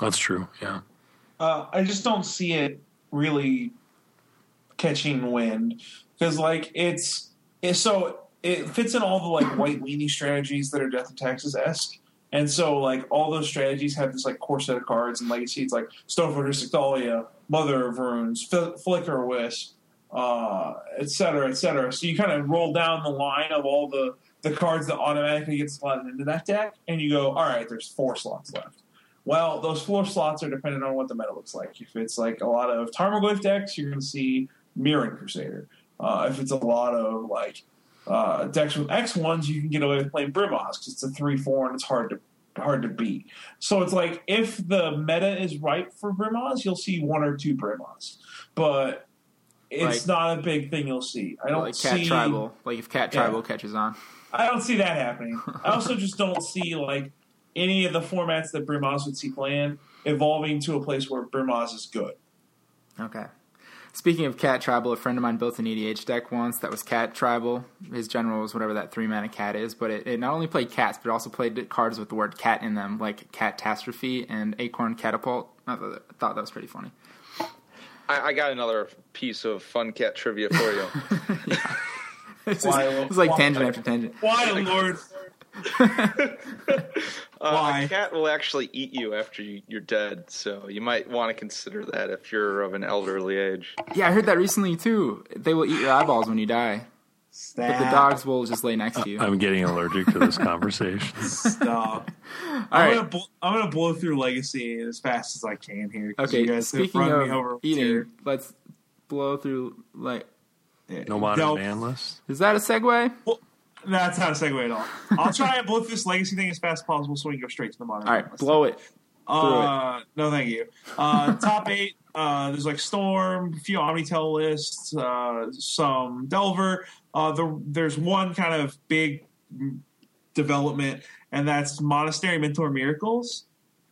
That's true, yeah. Uh, I just don't see it really catching wind because, like, it's, it's so it fits in all the like white weenie strategies that are Death of Taxes esque, and so like all those strategies have this like core set of cards and Legacy. It's like Stonefortress Ecthalia, Mother of Runes, Fl- Flicker Wisp, uh, et cetera, et cetera. So you kind of roll down the line of all the the cards that automatically get slotted into that deck, and you go, all right, there's four slots left. Well, those four slots are dependent on what the meta looks like. If it's like a lot of Tarmogoyf decks, you're going to see Mirran Crusader. Uh, if it's a lot of like uh, decks with X ones, you can get away with playing Brimaz because it's a three four and it's hard to hard to beat. So it's like if the meta is right for Brimaz, you'll see one or two Brimaz, but it's like, not a big thing you'll see. I don't like Cat see Tribal. Like if Cat Tribal yeah, catches on, I don't see that happening. I also just don't see like any of the formats that Brimaz would see playing evolving to a place where Brimaz is good. Okay. Speaking of Cat Tribal, a friend of mine built an E D H deck once that was Cat Tribal. His general was whatever that three-mana cat is, but it, it not only played cats, but it also played cards with the word cat in them, like Catastrophe and Acorn Catapult. I thought that, thought that was pretty funny. I, I got another piece of fun cat trivia for you. yeah. It's, just, it's like why, tangent after tangent. Why, Lord? uh, Why? A cat will actually eat you after you, you're dead, so you might want to consider that if you're of an elderly age. Yeah, I heard that recently too. They will eat your eyeballs when you die. Stop. But the dogs will just lay next to you. I'm getting allergic to this conversation. Stop. All I'm, right. gonna bl- I'm gonna blow through Legacy as fast as I can here. Okay, you guys speaking run of me over eating, here. let's blow through, like... Yeah. No modern ban list? Is that a segue? Well, that's not a segue at all. I'll try and blow through this Legacy thing as fast as possible so we can go straight to the modern. All right, blow it. Uh, it. No, thank you. Uh, top eight, uh, there's like Storm, a few Omnitel lists, uh, some Delver. Uh, the, there's one kind of big development, and that's Monastery Mentor Miracles.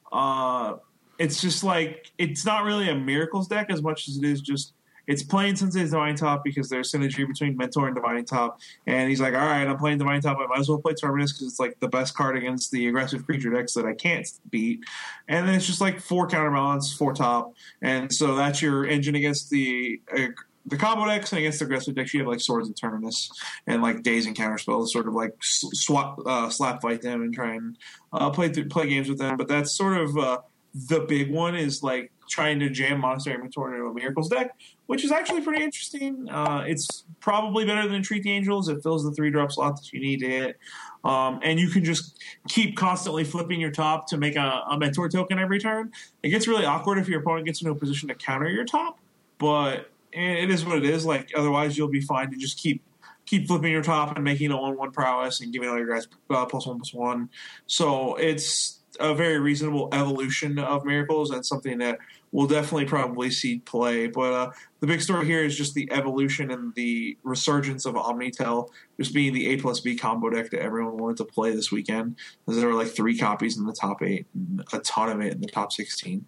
Uh, it's just like, it's not really a Miracles deck as much as it is just it's playing Sensei's Divine Top because there's synergy between Mentor and Divine Top. And he's like, all right, I'm playing Divine Top. I might as well play Terminus because it's like the best card against the aggressive creature decks that I can't beat. And then it's just like four counterbalance, four top. And so that's your engine against the uh, the combo decks, and against the aggressive decks you have like Swords and Terminus and like Daze and Counterspell to sort of like swap, uh, slap fight them and try and uh, play th- play games with them. But that's sort of uh, the big one is like trying to jam Monastery Mentor into a Miracles deck, which is actually pretty interesting. Uh, it's probably better than Treat the Angels. It fills the three drop slot that you need to hit. Um, and you can just keep constantly flipping your top to make a, a Mentor token every turn. It gets really awkward if your opponent gets into a position to counter your top, but it is what it is. Like, otherwise you'll be fine to just keep keep flipping your top and making a one one prowess and giving all your guys uh, plus one plus one. So it's a very reasonable evolution of Miracles and something that we'll definitely probably see play. But uh, the big story here is just the evolution and the resurgence of Omnitel just being the A plus B combo deck that everyone wanted to play this weekend. Because there were like three copies in the top eight and a ton of it in the top sixteen.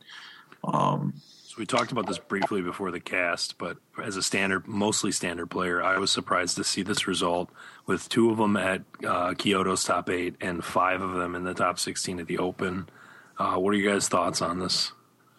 Um, so we talked about this briefly before the cast, but as a standard, mostly standard player, I was surprised to see this result with two of them at uh, Kyoto's top eight and five of them in the top sixteen at the Open. Uh, what are you guys' thoughts on this?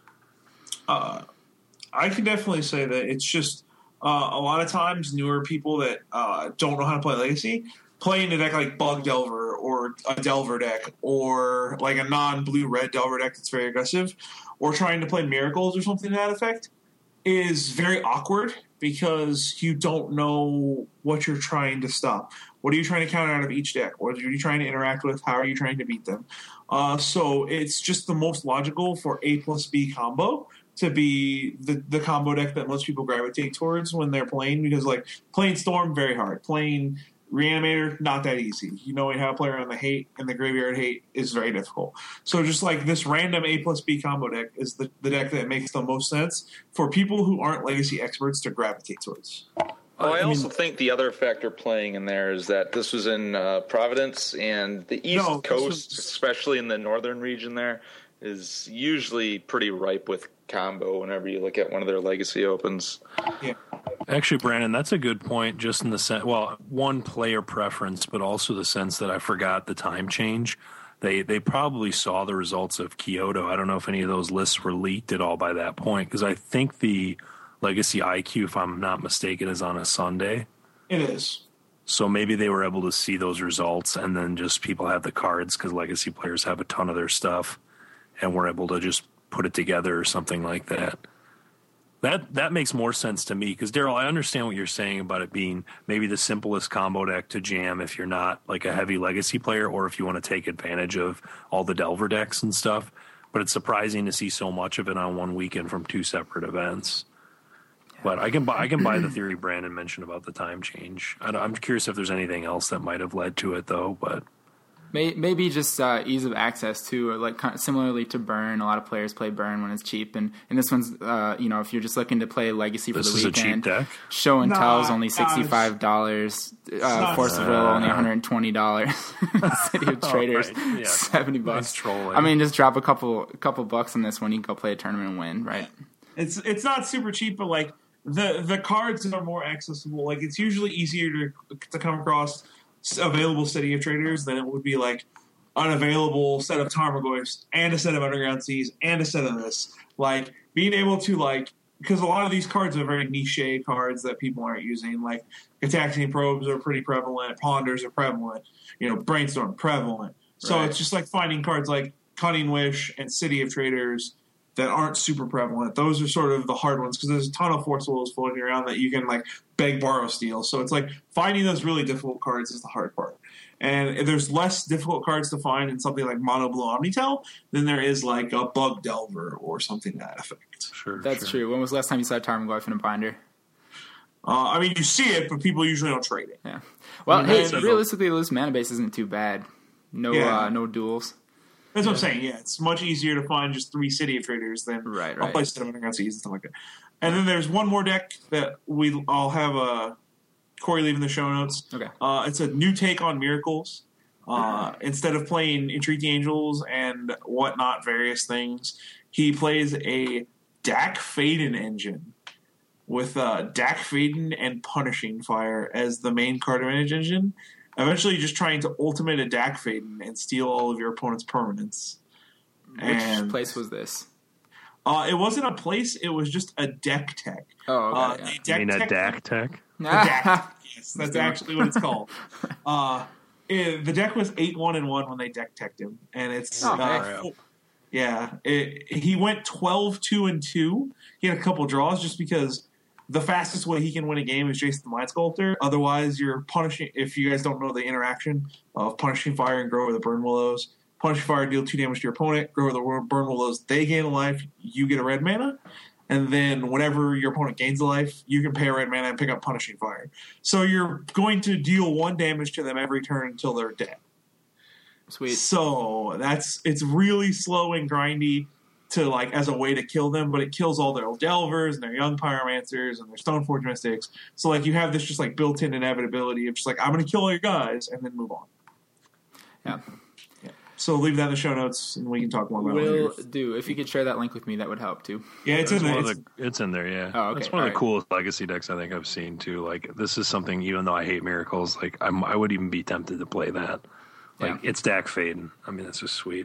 Uh, I can definitely say that it's just uh, a lot of times newer people that uh, don't know how to play Legacy playing a deck like Bug Delver or a Delver deck or like a non-blue-red Delver deck that's very aggressive or trying to play Miracles or something to that effect is very awkward because you don't know what you're trying to stop. What are you trying to counter out of each deck? What are you trying to interact with? How are you trying to beat them? Uh, so it's just the most logical for A plus B combo to be the, the combo deck that most people gravitate towards when they're playing because, like, playing Storm, very hard. Playing Reanimator, not that easy. You knowing how to play around the hate and the graveyard hate is very difficult. So just like this random A plus B combo deck is the, the deck that makes the most sense for people who aren't Legacy experts to gravitate towards. Oh, I, I also mean, think the other factor playing in there is that this was in uh, Providence, and the East No, Coast, was... especially in the northern region there, is usually pretty ripe with combo whenever you look at one of their Legacy Opens. Yeah. Actually, Brandon, that's a good point. Just in the sense, well, one player preference, but also the sense that I forgot the time change. they they probably saw the results of Kyoto. I don't know if any of those lists were leaked at all by that point, because I think the Legacy I Q, if I'm not mistaken, is on a Sunday. It is. So maybe they were able to see those results, and then just people have the cards because Legacy players have a ton of their stuff, and we're able to just put it together or something like that. That that makes more sense to me, because Daryl, I understand what you're saying about it being maybe the simplest combo deck to jam if you're not like a heavy Legacy player, or if you want to take advantage of all the Delver decks and stuff. But it's surprising to see so much of it on one weekend from two separate events. But I can buy I can buy the theory Brandon mentioned about the time change. I, I'm curious if there's anything else that might have led to it, though. But maybe just uh, ease of access too, like kind of similarly to Burn. A lot of players play Burn when it's cheap, and, and this one's uh, you know, if you're just looking to play Legacy for this the is weekend, a cheap deck. Show and Nah, Tell is only nah, sixty-five dollars. Uh, Force of Will uh, only one hundred twenty dollars. City of Traders Oh, right. Yeah. seventy bucks. Nice trolling. I mean, just drop a couple couple bucks on this one. You can go play a tournament and win, right? It's it's not super cheap, but like the the cards are more accessible. Like it's usually easier to to come across available City of Traders than it would be like unavailable set of Tarmogoyfs and a set of Underground Seas and a set of this. Like being able to like, because a lot of these cards are very niche cards that people aren't using. Like Gitaxian Probes are pretty prevalent, Ponders are prevalent, you know, Brainstorm prevalent. So Right. it's just like finding cards like Cunning Wish and City of Traders that aren't super prevalent. Those are sort of the hard ones, because there's a ton of Force Wills floating around that you can like beg, borrow, steal. So it's like finding those really difficult cards is the hard part. And there's less difficult cards to find in something like Mono Blue Omnitel than there is like a Bug Delver or something to that effect. Sure, That's sure. true. When was the last time you saw Tarmogoyf in a binder? Uh, I mean, you see it, but people usually don't trade it. Yeah. Well, I mean, hey, that's- realistically, this mana base isn't too bad. No, Yeah. uh, no duels. That's what I'm saying. Yeah, it's much easier to find just three City of Traders than Right, a right. place that I'm going to see and stuff like that. And then there's one more deck that we I'll have uh, Corey leave in the show notes. Okay. Uh, it's a new take on Miracles. Uh, instead of playing Entreat the Angels and whatnot, various things, he plays a Dak Faden engine with uh, Dak Faden and Punishing Fire as the main card advantage engine. Eventually, just trying to ultimate a Dak Faden and steal all of your opponent's permanents. Which And, place was this? Uh, it wasn't a place; it was just a deck tech. Oh, okay. Uh, yeah. a You deck mean a tech- D A C tech? A deck. Yes, that's actually what it's called. Uh, it- the deck was eight one and one when they deck teched him, and it's Oh, uh, hey. full- yeah. It, he went twelve two and two. He had a couple draws just because the fastest way he can win a game is Jason the Mind Sculptor. Otherwise, you're punishing. If you guys don't know the interaction of Punishing Fire and Grow with the Burn Willows, Punishing Fire deal two damage to your opponent. Grow with the Burn Willows, they gain a life. You get a red mana. And then whenever your opponent gains a life, you can pay a red mana and pick up Punishing Fire. So you're going to deal one damage to them every turn until they're dead. Sweet. So that's it's really slow and grindy to like as a way to kill them, but it kills all their Delvers and their Young Pyromancers and their Stoneforge Mystics. So like you have this just like built-in inevitability of just like I'm going to kill all your guys and then move on. Yeah. So leave that in the show notes and we can talk more about it Will later. do. If you could share that link with me, that would help too. Yeah, it's It's in there. one of It's- the, it's in there, yeah. Oh, okay. It's one of the All right. coolest legacy decks I think I've seen too. Like this is something, even though I hate Miracles, like I'm, I would even be tempted to play that. Like Yeah. it's Dak Faden. I mean, that's just sweet.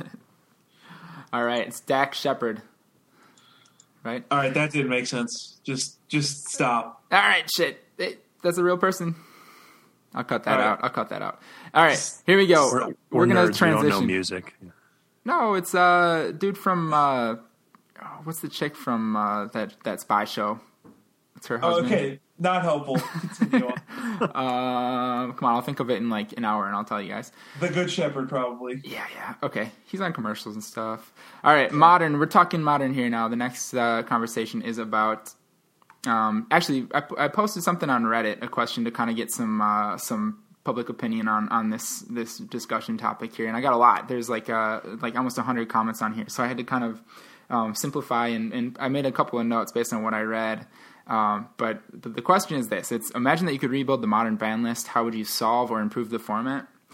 All right, it's Dak Shepard. Right? All right, that didn't make sense. Just just stop. All right, shit. It, that's a real person. I'll cut that All right. out. I'll cut that out. All right, here we go. We're, We're gonna nerds, we don't know transition. music. No, it's uh dude from uh, oh, what's the chick from uh, that that spy show? What's her Oh, husband? okay, not helpful. Continue on. Um, come on, I'll think of it in like an hour and I'll tell you guys. The Good Shepherd, probably. Yeah, yeah. Okay. He's on commercials and stuff. All right, modern. We're talking modern here now. The next uh, conversation is about. Um, actually, I, I posted something on Reddit, a question to kind of get some uh, some public opinion on, on this this discussion topic here, and I got a lot. There's like uh, like almost a hundred comments on here, so I had to kind of um, simplify and, and I made a couple of notes based on what I read. Um, but, but the question is this: It's imagine that you could rebuild the modern ban list. How would you solve or improve the format?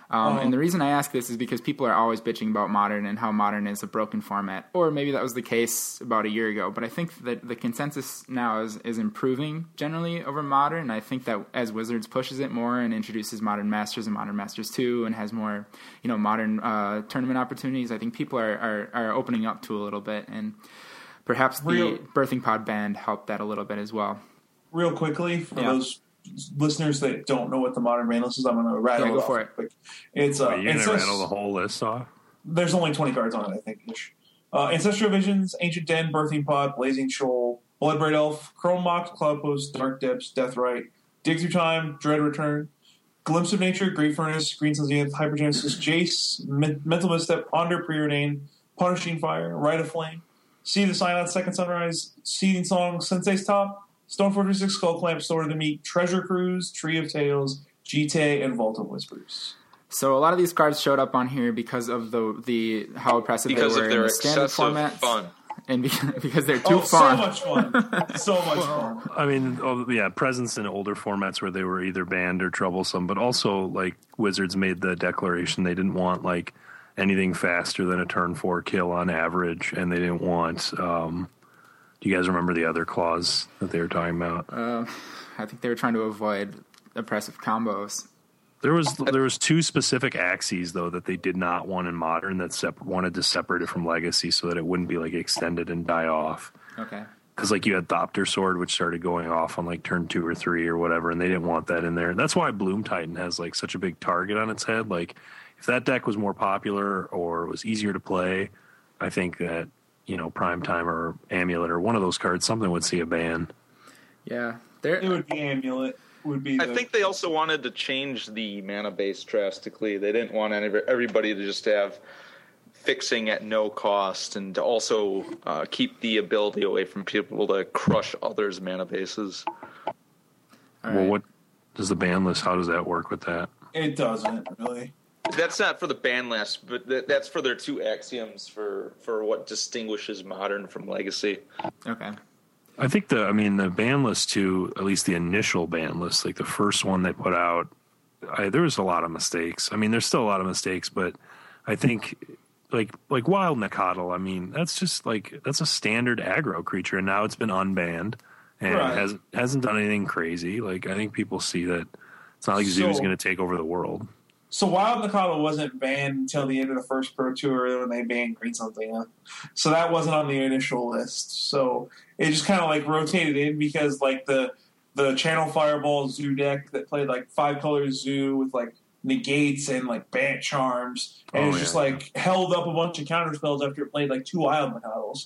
Um, and the reason I ask this is because people are always bitching about Modern and how Modern is a broken format. Or maybe that was the case about a year ago. But I think that the consensus now is, is improving generally over Modern. And I think that as Wizards pushes it more and introduces Modern Masters and Modern Masters two and has more, you know, Modern uh, tournament opportunities, I think people are, are, are opening up to a little bit. And perhaps the Real, Birthing Pod band helped that a little bit as well. Real quickly, for yeah. those listeners that don't know what the Modern Band list is, I'm going to rattle yeah, it go off. for it. It's, uh, Wait, you're going to rattle the whole list off? There's only twenty cards on it, I think. Uh, Ancestral Visions, Ancient Den, Birthing Pod, Blazing Shoal, Bloodbraid Elf, Chrome Mox, Cloud Post, Dark Depths, Deathrite, Dig Through Time, Dread Return, Glimpse of Nature, Great Furnace, Green Zenith, Hypergenesis, Jace, Men- Mental Misstep, Ponder, Preordain, Punishing Fire, Rite of Flame, See the Silence, Second Sunrise, Seeding Song, Sensei's Top, Stone Fortress six, Skull Clamp, Sword of the Meat, Treasure Cruise, Tree of Tales, G T A, and Vault of Whispers. So a lot of these cards showed up on here because of the the how oppressive because they were of their in the standard format, fun, and because, because they're too oh, fun. So much fun, so much fun. I mean, oh, yeah, presence in older formats where they were either banned or troublesome, but also like Wizards made the declaration they didn't want like anything faster than a turn four kill on average, and they didn't want. Um, Do you guys remember the other clause that they were talking about? Uh, I think they were trying to avoid oppressive combos. There was there was two specific axes though that they did not want in Modern that sep- wanted to separate it from Legacy so that it wouldn't be like extended and die off. Okay. Because like you had Thopter Sword which started going off on like turn two or three or whatever, and they didn't want that in there. That's why Bloom Titan has like such a big target on its head. Like if that deck was more popular or was easier to play, I think that. You know, Prime Time or Amulet or one of those cards, something would see a ban. Yeah, it would be Amulet. Would be. The... I think they also wanted to change the mana base drastically. They didn't want any, everybody to just have fixing at no cost, and to also uh, keep the ability away from people to crush others' mana bases. All well, right. what does the ban list? How does that work with that? It doesn't really. That's not for the ban list, but th- that's for their two axioms for, for what distinguishes Modern from Legacy. Okay. I think the, I mean, the ban list too, at least the initial ban list, like the first one they put out, I, there was a lot of mistakes. I mean, there's still a lot of mistakes, but I think like like Wild Nacatl, I mean, that's just like, that's a standard aggro creature, and now it's been unbanned and right. has, hasn't done anything crazy. Like, I think people see that it's not like Zoo's so, going to take over the world. So Wild Nacatl wasn't banned until the end of the first Pro Tour when they banned Green Something. Huh? So that wasn't on the initial list. So it just kind of like rotated in because like the the Channel Fireball Zoo deck that played like five color Zoo with like negates and like Bant Charms, and oh, it was yeah. just like held up a bunch of counter spells after it played like two Wild Nacatls,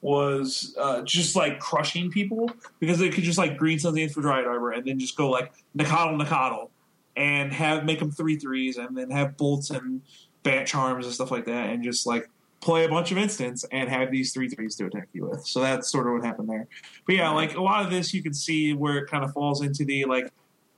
was uh, just like crushing people because it could just like Green Something for Dryad Arbor and then just go like Nacatl Nacatl. And have make them three threes, and then have bolts and Bant Charms and stuff like that, and just like play a bunch of instants and have these three threes to attack you with. So that's sort of what happened there. But yeah, like a lot of this, you can see where it kind of falls into the like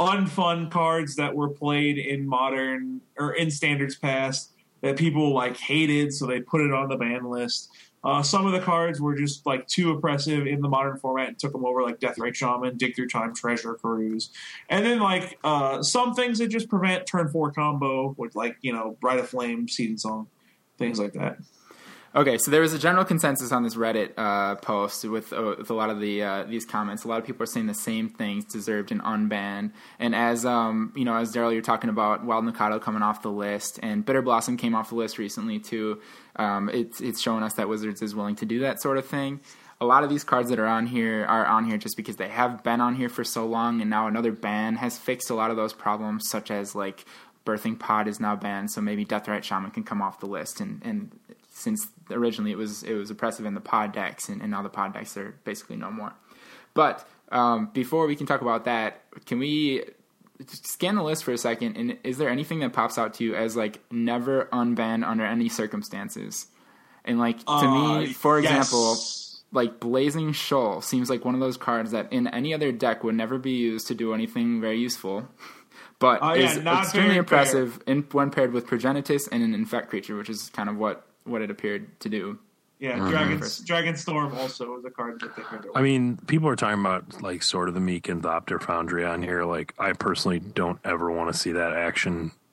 unfun cards that were played in Modern or in Standards past that people like hated, so they put it on the ban list. Uh, some of the cards were just like too oppressive in the Modern format and took them over, like Deathrite Shaman, Dig Through Time, Treasure Cruise, and then like uh, some things that just prevent turn four combo with like you know Rite of Flame, Seed and Song, things like that. Okay, so there was a general consensus on this Reddit uh, post with, uh, with a lot of the uh, these comments. A lot of people are saying the same things deserved an unban. And as um, you know, as Daryl, you're talking about Wild Nacatl coming off the list, and Bitter Blossom came off the list recently too. Um, it's it's showing us that Wizards is willing to do that sort of thing. A lot of these cards that are on here are on here just because they have been on here for so long, and now another ban has fixed a lot of those problems, such as like Birthing Pod is now banned, so maybe Deathrite Shaman can come off the list. And, and since originally it was it was oppressive in the pod decks, and, and now the pod decks are basically no more. But um, before we can talk about that, can we scan the list for a second? And is there anything that pops out to you as like never unbanned under any circumstances? And like to uh, me, for yes. example, like Blazing Shoal seems like one of those cards that in any other deck would never be used to do anything very useful. But oh, yeah, is not extremely very impressive in, when paired with Progenitus and an Infect creature, which is kind of what, what it appeared to do. Yeah, mm-hmm. Dragon's, Dragon Storm also was a card that they could do. I mean, people are talking about like Sword of the Meek and Thopter Foundry on here. Like, I personally don't ever want to see that action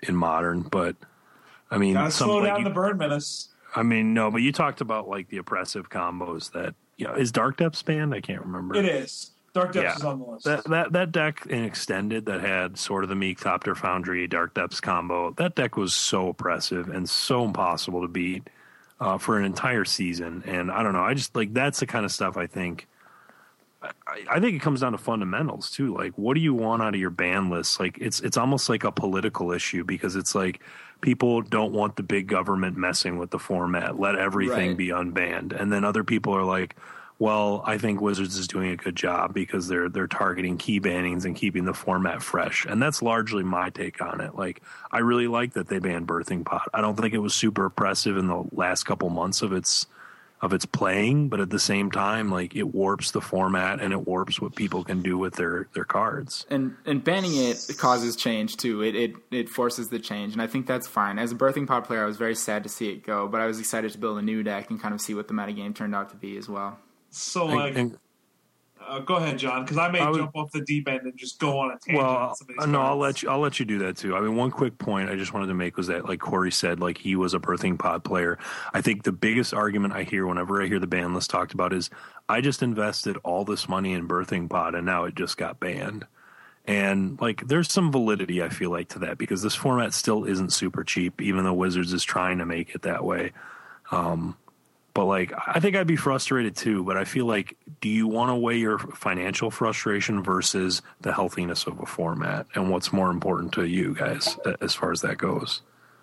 in Modern, but I mean, gotta some, slow like down you, the burn menace. I mean, no, but you talked about like the oppressive combos that, you know, is Dark Depths banned? I can't remember. It is. Dark Depths Yeah. is on the list. That, that that deck in Extended that had sort of the Meek Thopter Foundry Dark Depths combo, that deck was so oppressive and so impossible to beat uh, for an entire season. And I don't know, I just like that's the kind of stuff I think. I, I think it comes down to fundamentals too. Like, what do you want out of your ban list? Like, it's it's almost like a political issue because it's like people don't want the big government messing with the format. Let everything Right. be unbanned, and then other people are like, well, I think Wizards is doing a good job because they're they're targeting key bannings and keeping the format fresh. And that's largely my take on it. Like, I really like that they banned Birthing Pod. I don't think it was super oppressive in the last couple months of its of its playing, but at the same time, like, it warps the format and it warps what people can do with their, their cards. And and banning it causes change too. It, it it forces the change, and I think that's fine. As a Birthing Pod player, I was very sad to see it go, but I was excited to build a new deck and kind of see what the metagame turned out to be as well. So, And- like, and- uh, go ahead, John, because I may I would- jump off the deep end and just go on a tangent. Well, on some of these no, I'll cards. let you. I'll let you do that too. I mean, one quick point I just wanted to make was that, like Corey said, like he was a Birthing Pod player. I think the biggest argument I hear whenever I hear the ban list talked about is, I just invested all this money in Birthing Pod and now it just got banned. And like, there's some validity I feel like to that because this format still isn't super cheap, even though Wizards is trying to make it that way. Um, But, like, I think I'd be frustrated, too. But I feel like, do you want to weigh your financial frustration versus the healthiness of a format? And what's more important to you guys as far as that goes?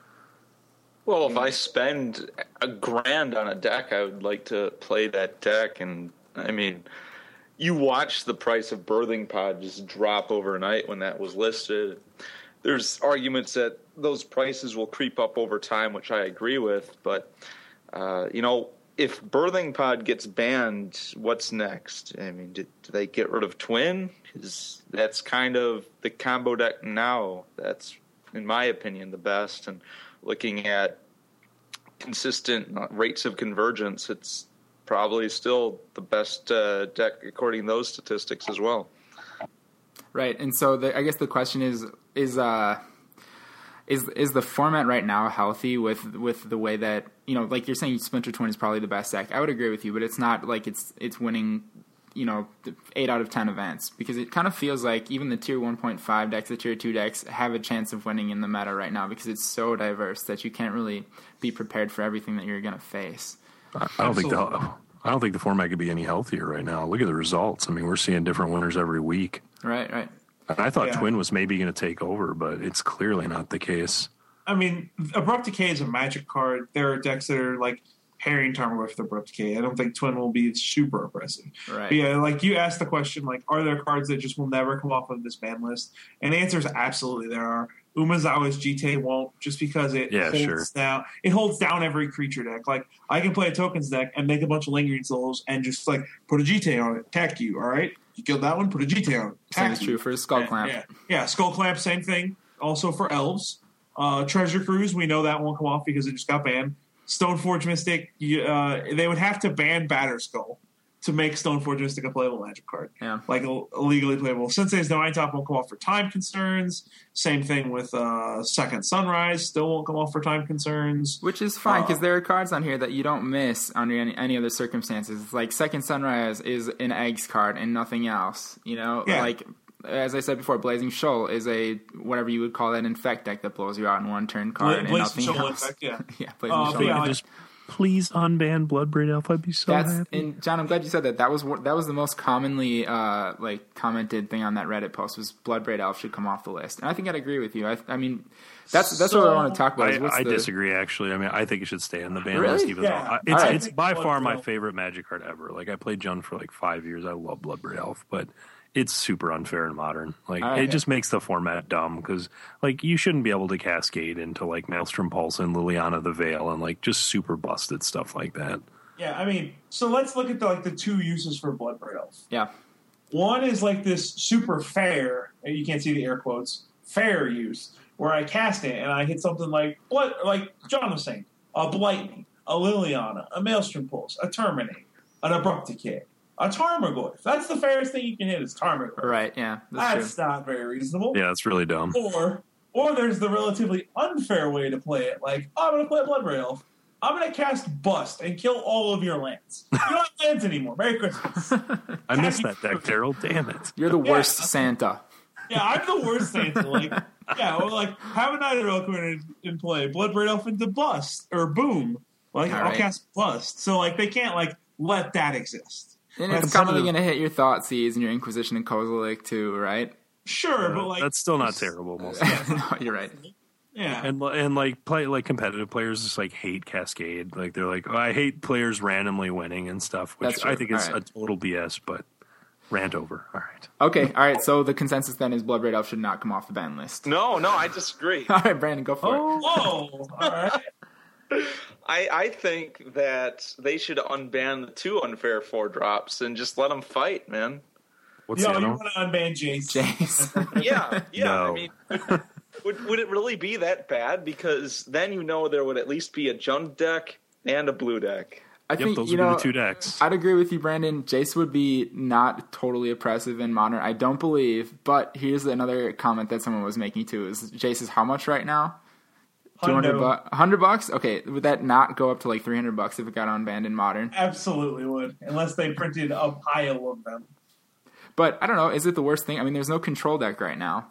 Well, if I spend a grand on a deck, I would like to play that deck. And, I mean, you watch the price of Birthing Pod just drop overnight when that was listed. There's arguments that those prices will creep up over time, which I agree with. But, uh, you know, if Birthing Pod gets banned, what's next? I mean, do, do they get rid of Twin? Because that's kind of the combo deck now. That's, in my opinion, the best. And looking at consistent rates of convergence, it's probably still the best uh, deck according to those statistics as well. Right, and so the, I guess the question is is uh is is the format right now healthy with with the way that, you know, like you're saying, Splinter Twin is probably the best deck. I would agree with you, but it's not like it's it's winning, you know, eight out of ten events, because it kind of feels like even the tier one point five decks, the tier two decks have a chance of winning in the meta right now because it's so diverse that you can't really be prepared for everything that you're going to face. I don't think the I don't think the format could be any healthier right now. Look at the results. I mean, we're seeing different winners every week. Right, right. And I thought Yeah. Twin was maybe going to take over, but it's clearly not the case. I mean, Abrupt Decay is a Magic card. There are decks that are like parrying Tarmogoyf with Abrupt Decay. I don't think Twin will be super oppressive. Right. But yeah, like you asked the question, like, are there cards that just will never come off of this ban list? And the answer is absolutely there are. Umezawa's G T A won't, just because it Yeah, holds sure. down it holds down every creature deck. Like, I can play a tokens deck and make a bunch of lingering souls and just like put a G T A on it, attack you, all right? You killed that one, put a G T A on it. Same Attack is you. true for Skull Yeah, Clamp. Yeah, yeah, Skull Clamp, same thing. Also for elves. Uh, Treasure Cruise, we know that won't come off because it just got banned. Stoneforge Mystic, you, uh, they would have to ban Batterskull to make Stoneforge Mystic a playable Magic card. Yeah. Like, a, a legally playable. Sensei's Divine Top won't come off for time concerns. Same thing with uh, Second Sunrise, still won't come off for time concerns. Which is fine, because Uh, there are cards on here that you don't miss under any, any other circumstances. Like Second Sunrise is an eggs card and nothing else. You know, Yeah. like as I said before, Blazing Shoal is a whatever you would call that infect deck that blows you out in one turn card Bla- and Blazing nothing Shoal else. Infect, yeah. yeah, Blazing Uh, Shoal. but yeah, like- Just please unban Bloodbraid Elf. I'd be so That's happy. and John, I'm glad you said that. That was what- that was the most commonly uh, like commented thing on that Reddit post was Bloodbraid Elf should come off the list, and I think I'd agree with you. I, I mean, that's that's what I want to talk about. I, Is what's I the, disagree, actually. I mean, I think it should stay on the ban Really? list. Even Yeah. though I, it's, All right. it's by far my Bloodbraid. favorite Magic card ever. Like, I played Jund for like five years. I love Bloodbraid Elf, but it's super unfair in Modern. Like, All right. it just makes the format dumb because, like, you shouldn't be able to cascade into like Maelstrom Pulse and Liliana the Veil and like just super busted stuff like that. Yeah, I mean, so let's look at the, like the two uses for Bloodbraid Elf. yeah. One is like this super fair, and you can't see the air quotes, fair use, where I cast it and I hit something like blood, like John was saying, a Blightning, a Liliana, a Maelstrom Pulse, a Terminate, an Abrupt Decay, a Tarmogoyf. That's the fairest thing you can hit is Tarmogoyf. Right. Yeah. That's, That's true. not very reasonable. Yeah, it's really dumb. Or Or there's the relatively unfair way to play it. Like, oh, I'm going to play Bloodbraid Elf. I'm going to cast Bust and kill all of your lands. You don't have lands anymore. Merry Christmas. I missed that deck, Daryl. Damn it. You're the worst Yeah. Santa. Yeah, I'm the worst Santa. Like, yeah, or like, have a Night of Elkwind in, in play. Bloodbraid Elf into Bust, or Boom. Like, All I'll right. cast Bust. So, like, they can't, like, let that exist. And That's it's some probably of the- going to hit your Thoughtseize and your Inquisition and Kozilek too, right? Sure, Uh, but, like... that's still not terrible. Most of the time. No, you're right. Yeah. And and like play like competitive players just like hate Cascade. Like they're like, oh, I hate players randomly winning and stuff, which That's true. I think is All right. a total B S. But rant over. All right. Okay, all right. So the consensus then is Bloodbraid Elf should not come off the ban list. No, no, I disagree. All right, Brandon, go for it. Whoa! All right. I, I think that they should unban the two unfair four drops and just let them fight, man. What's Yo, the you other want to unban Jace? Jace. Yeah, yeah. No. I mean, would would it really be that bad? Because then you know there would at least be a Jund deck and a blue deck. I Yep, think those you would know. be the two decks. I'd agree with you, Brandon. Jace would be not totally oppressive in Modern. I don't believe. But here's another comment that someone was making too: is Jace is how much right now? Two hundred Hundo. bucks. Hundred bucks. Okay, would that not go up to like three hundred bucks if it got unbanned in Modern? Absolutely would, unless they printed a pile of them. But I don't know. Is it the worst thing? I mean, there's no control deck right now.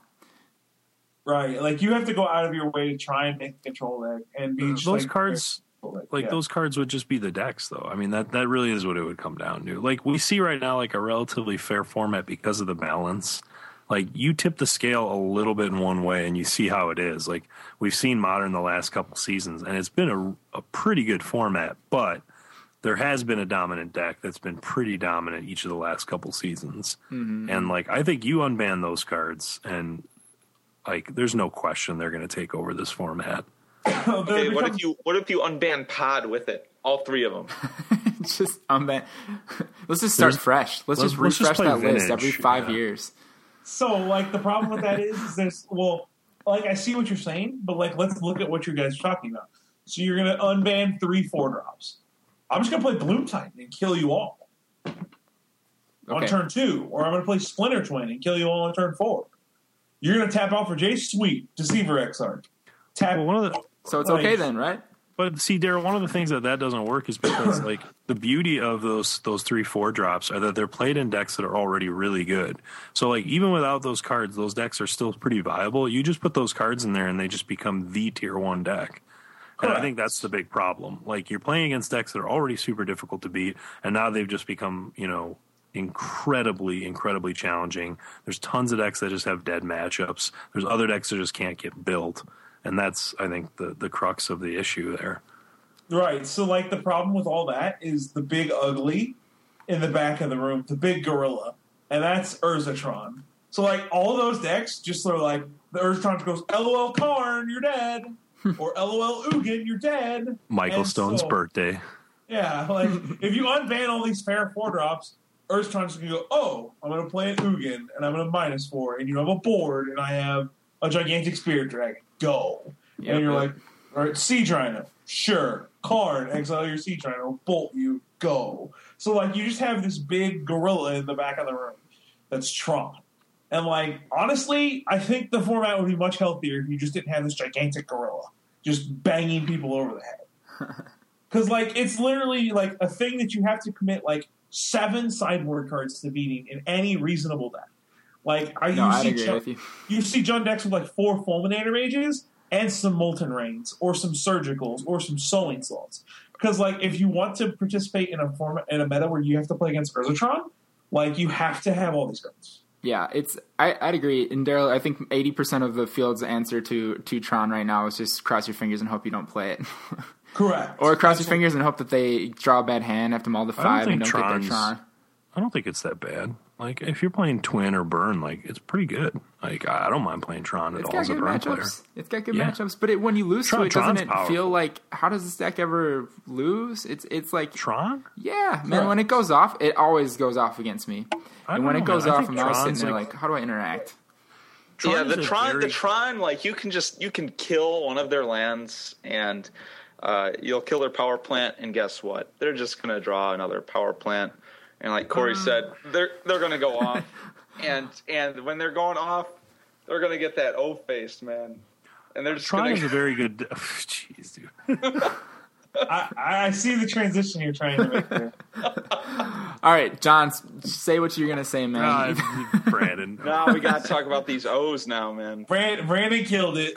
Right, like you have to go out of your way to try and make a control deck and be just Those like, cards, like yeah. those cards, would just be the decks, though. I mean, that that really is what it would come down to. Like we see right now, like a relatively fair format because of the balance. Like you tip the scale a little bit in one way, and you see how it is. Like we've seen Modern the last couple seasons, and it's been a, a pretty good format, but there has been a dominant deck that's been pretty dominant each of the last couple seasons. Mm-hmm. And like I think you unban those cards, and like there's no question they're going to take over this format. Okay, what if you what if you unban Pod with it? All three of them. Just unban. Let's just start There's- fresh. Let's, let's- just let's just refresh play that list vintage, every five yeah. years. So, like, the problem with that is, is there's, well, like, I see what you're saying, but, like, let's look at what you guys are talking about. So you're going to unban three four drops. I'm just going to play Bloom Titan and kill you all on Okay. turn two. Or I'm going to play Splinter Twin and kill you all on turn four. You're going to tap out for Jace? Sweet. Deceiver Exarch. Tap. Well, one of the So it's Like- okay then, right? But see, Daryl, one of the things that that doesn't work is because, like, the beauty of those those three four drops are that they're played in decks that are already really good. So, like, even without those cards, those decks are still pretty viable. You just put those cards in there, and they just become the tier one deck. And I Correct. think that's the big problem. Like, you're playing against decks that are already super difficult to beat, and now they've just become, you know, incredibly, incredibly challenging. There's tons of decks that just have dead matchups. There's other decks that just can't get built. And that's, I think, the, the crux of the issue there. Right. So, like, the problem with all that is the big ugly in the back of the room, the big gorilla, and that's Urzatron. So, like, all those decks just are like, the Urzatron goes, LOL Karn, you're dead. Or LOL Ugin, you're dead. Michael And Stone's so- birthday. Yeah, like, if you unban all these fair four drops, Urzatron's going to go, oh, I'm going to play an Ugin, and I'm going to minus four, and you have a board, and I have a gigantic Spirit Dragon. Go. Yep. And you're like, all right, Siege Rhino. Sure. Karn, exile your Siege Rhino. Bolt you. Go. So, like, you just have this big gorilla in the back of the room that's Tron. And, like, honestly, I think the format would be much healthier if you just didn't have this gigantic gorilla just banging people over the head. Because, like, it's literally, like, a thing that you have to commit, like, seven sideboard cards to beating in any reasonable deck. Like, I No, you I'd see agree Jun- with you. you see Jund decks with, like, four Fulminator Mages and some Molten Rains or some Surgicals or some Sowing Salts. Because, like, if you want to participate in a format in a meta where you have to play against Urzatron, like, you have to have all these cards. Yeah, it's. I, I'd agree. And Daryl, I think eighty percent of the field's answer to to Tron right now is just cross your fingers and hope you don't play it, Correct. or cross That's your fingers and hope that they draw a bad hand after all the I don't five and think don't Tron's- get their Tron. I don't think it's that bad. Like, if you're playing Twin or Burn, like, it's pretty good. Like, I I don't mind playing Tron at It's all got as a good Burn matchups. player. It's got good Yeah. matchups, but it, when you lose Tron- to it, doesn't Tron's it powerful. feel like how does this deck ever lose? It's it's like Tron? yeah, man. Correct. When it goes off, it always goes off against me. I And don't when know, it goes man. I off, think I'm always sitting Tron's there like- like, how do I interact? Tron yeah, is the a Tron, very- the Tron, like you can just you can kill one of their lands and uh, you'll kill their power plant, and guess what? They're just gonna draw another power plant, and like Corey said, they're they're gonna go off, and and when they're going off, they're gonna get that O face, man. And they're just Tron gonna... is a very good. Jeez, dude. I, I see the transition you're trying to make there. All right, John, say what you're gonna say, man. Uh, Brandon. No, we got to talk about these O's now, man. Brandon, Brandon killed it.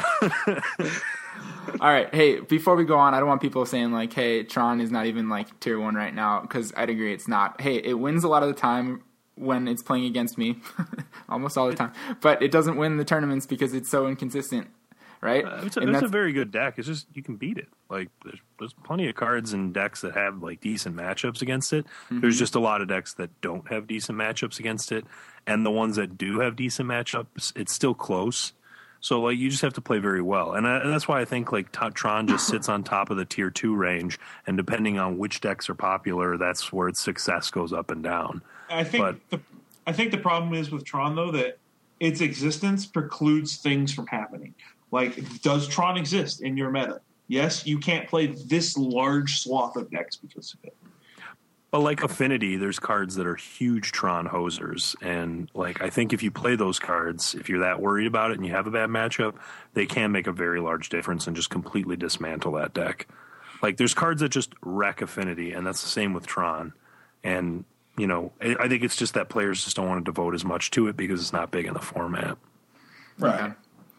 All right, hey, before we go on, I don't want people saying like, "Hey, Tron is not even like tier one right now," because I'd agree it's not. Hey, it wins a lot of the time when it's playing against me, almost all the time, but it doesn't win the tournaments because it's so inconsistent. Right? Uh, it's a, it's a very good deck. It's just you can beat it. Like there's, there's plenty of cards and decks that have like decent matchups against it. Mm-hmm. There's just a lot of decks that don't have decent matchups against it, and the ones that do have decent matchups, it's still close. So like you just have to play very well, and, I, and that's why I think like Tron just sits on top of the tier two range, and depending on which decks are popular, that's where its success goes up and down. I think but, the I think the problem is with Tron though that its existence precludes things from happening. Like, does Tron exist in your meta? Yes, you can't play this large swath of decks because of it. But like Affinity, there's cards that are huge Tron hosers. And like I think if you play those cards, if you're that worried about it and you have a bad matchup, they can make a very large difference and just completely dismantle that deck. Like there's cards that just wreck Affinity, and that's the same with Tron. And, you know, I think it's just that players just don't want to devote as much to it because it's not big in the format. Right. Okay.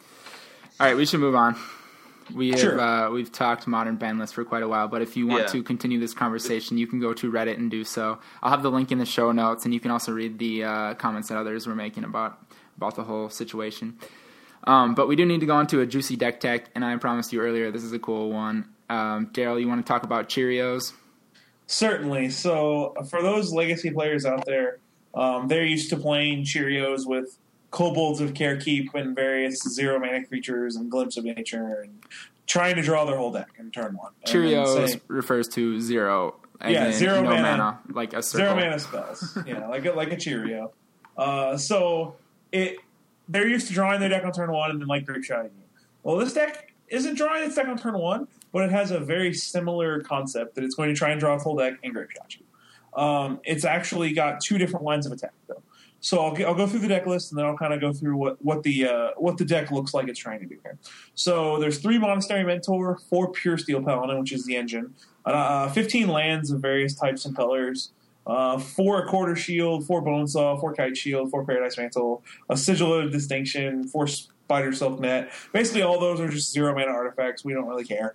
All right, we should move on. We have Sure. uh, we've talked modern ban lists for quite a while, but if you want Yeah. to continue this conversation, you can go to Reddit and do so. I'll have the link in the show notes, and you can also read the uh, comments that others were making about about the whole situation. Um, but we do need to go into a juicy deck tech, and I promised you earlier this is a cool one. Um, Daryl, you want to talk about Cheerios? Certainly. So for those legacy players out there, um, they're used to playing Cheerios with Kobolds of Carekeep and various zero mana creatures and Glimpse of Nature and trying to draw their whole deck in turn one. And Cheerios say, refers to zero. As Yeah, in zero no mana. mana, like a circle. Zero mana spells. Yeah, like a, like a Cheerio. Uh, so it they're used to drawing their deck on turn one and then like Grape Shotting you. Well, this deck isn't drawing its deck on turn one, but it has a very similar concept that it's going to try and draw a full deck and Grape Shot you. Um, it's actually got two different lines of attack though. So I'll, I'll go through the deck list and then I'll kind of go through what what the uh, what the deck looks like it's trying to do here. So there's three Monastery Mentor, four Pure Steel Paladin, which is the engine, uh, fifteen lands of various types and colors, uh, four A Quarter Shield, four Bonesaw, four Kite Shield, four Paradise Mantle, a Sigil of Distinction, four Spider Silk Net. Basically, all those are just zero mana artifacts. We don't really care.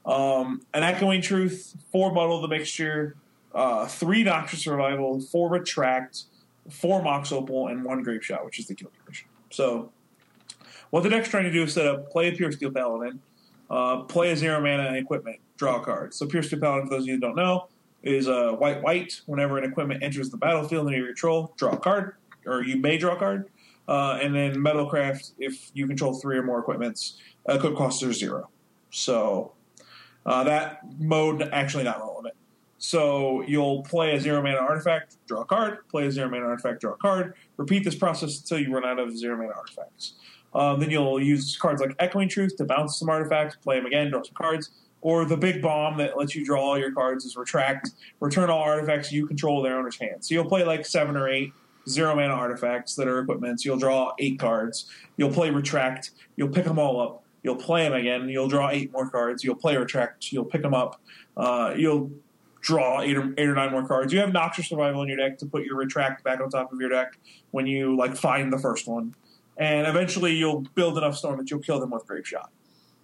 Um, an Echoing Truth, four Muddle the Mixture, uh, three Noxious Survival, four Retract, four Mox Opal, and one Grape Shot, which is the kill condition. So what the deck's trying to do is set up, play a Pure Steel Paladin, uh, play a zero mana equipment, draw a card. So Pure Steel Paladin, for those of you who don't know, is uh, white white. Whenever an equipment enters the battlefield under your control, draw a card, or you may draw a card. Uh, and then Metalcraft, if you control three or more equipments, uh, equip costs are zero. So uh, that mode actually not relevant. So you'll play a zero mana artifact, draw a card, play a zero mana artifact, draw a card, repeat this process until you run out of zero mana artifacts. Um, then you'll use cards like Echoing Truth to bounce some artifacts, play them again, draw some cards, or the big bomb that lets you draw all your cards is Retract, return all artifacts you control their owner's hand. So you'll play like seven or eight zero mana artifacts that are equipments, you'll draw eight cards, you'll play Retract, you'll pick them all up, you'll play them again, you'll draw eight more cards, you'll play Retract, you'll pick them up, uh, you'll draw eight or, eight or nine more cards. You have Noxious Survival in your deck to put your Retract back on top of your deck when you like find the first one. And eventually you'll build enough Storm that you'll kill them with Grape Shot.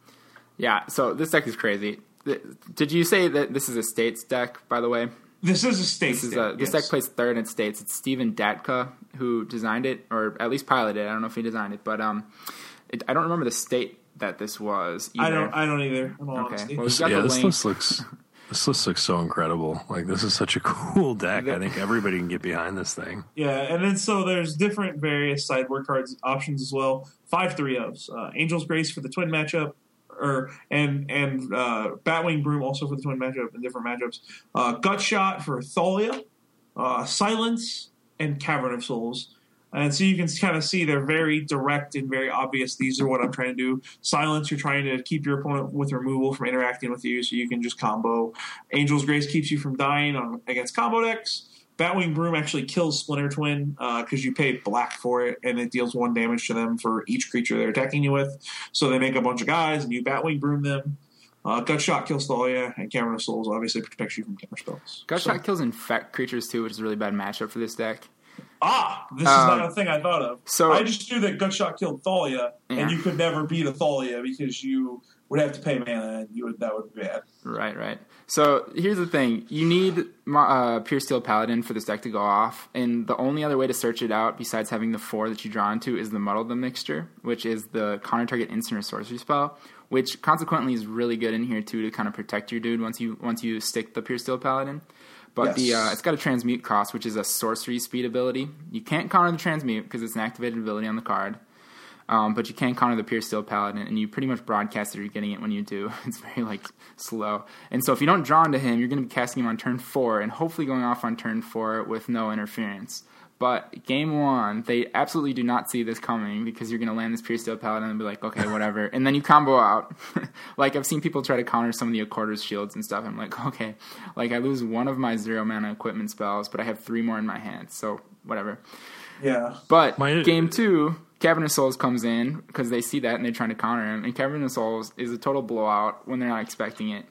Yeah, so this deck is crazy. Did you say that this is a States deck, by the way? This is a States This, is deck. a, this yes. deck plays third in States. It's Steven Datka who designed it, or at least piloted it. I don't know if he designed it, but um, it, I don't remember the state that this was either. I don't. I don't either. In all Okay. honesty. Well, This, got yeah, the this link. list looks this list looks so incredible. Like this is such a cool deck. I think everybody can get behind this thing. Yeah, and then so there's different various sideboard cards options as well. Five three ofs. Uh, Angel's Grace for the twin matchup, or and and uh, Batwing Broom also for the twin matchup and different matchups. Uh, Gut Shot for Thalia, uh, Silence, and Cavern of Souls. And so you can kind of see they're very direct and very obvious. These are what I'm trying to do. Silence, you're trying to keep your opponent with removal from interacting with you so you can just combo. Angel's Grace keeps you from dying on against combo decks. Batwing Broom actually kills Splinter Twin because uh, you pay black for it, and it deals one damage to them for each creature they're attacking you with. So they make a bunch of guys, and you Batwing Broom them. Uh, Gutshot kills Thalia, and Cavern of Souls obviously protects you from counter spells. Gutshot so. kills infect creatures too, which is a really bad matchup for this deck. Ah, this um, is not a thing I thought of. So I just knew that Gutshot killed Thalia, yeah. and you could never beat a Thalia because you would have to pay mana, and you would that would be bad. Right, right. So here's the thing: you need uh, Pure Steel Paladin for this deck to go off, and the only other way to search it out besides having the four that you draw into is the Muddle the Mixture, which is the counter target instant or sorcery spell, which consequently is really good in here too to kind of protect your dude once you once you stick the Pure Steel Paladin. But yes. the uh, it's got a Transmute cost, which is a sorcery speed ability. You can't counter the Transmute because it's an activated ability on the card. Um, but you can counter the Pure Steel Paladin, and you pretty much broadcast that you're getting it when you do. It's very, like, slow. And so if you don't draw into him, you're going to be casting him on turn four, and hopefully going off on turn four with no interference. But game one, they absolutely do not see this coming, because you're going to land this Pure Steel Paladin and be like, okay, whatever. And then you combo out. Like, I've seen people try to counter some of the Accorder's shields and stuff. I'm like, okay. Like, I lose one of my zero mana equipment spells, but I have three more in my hand, so whatever. Yeah. But my, game two... Cavern of Souls comes in because they see that and they're trying to counter him. And Cavern of Souls is a total blowout when they're not expecting it.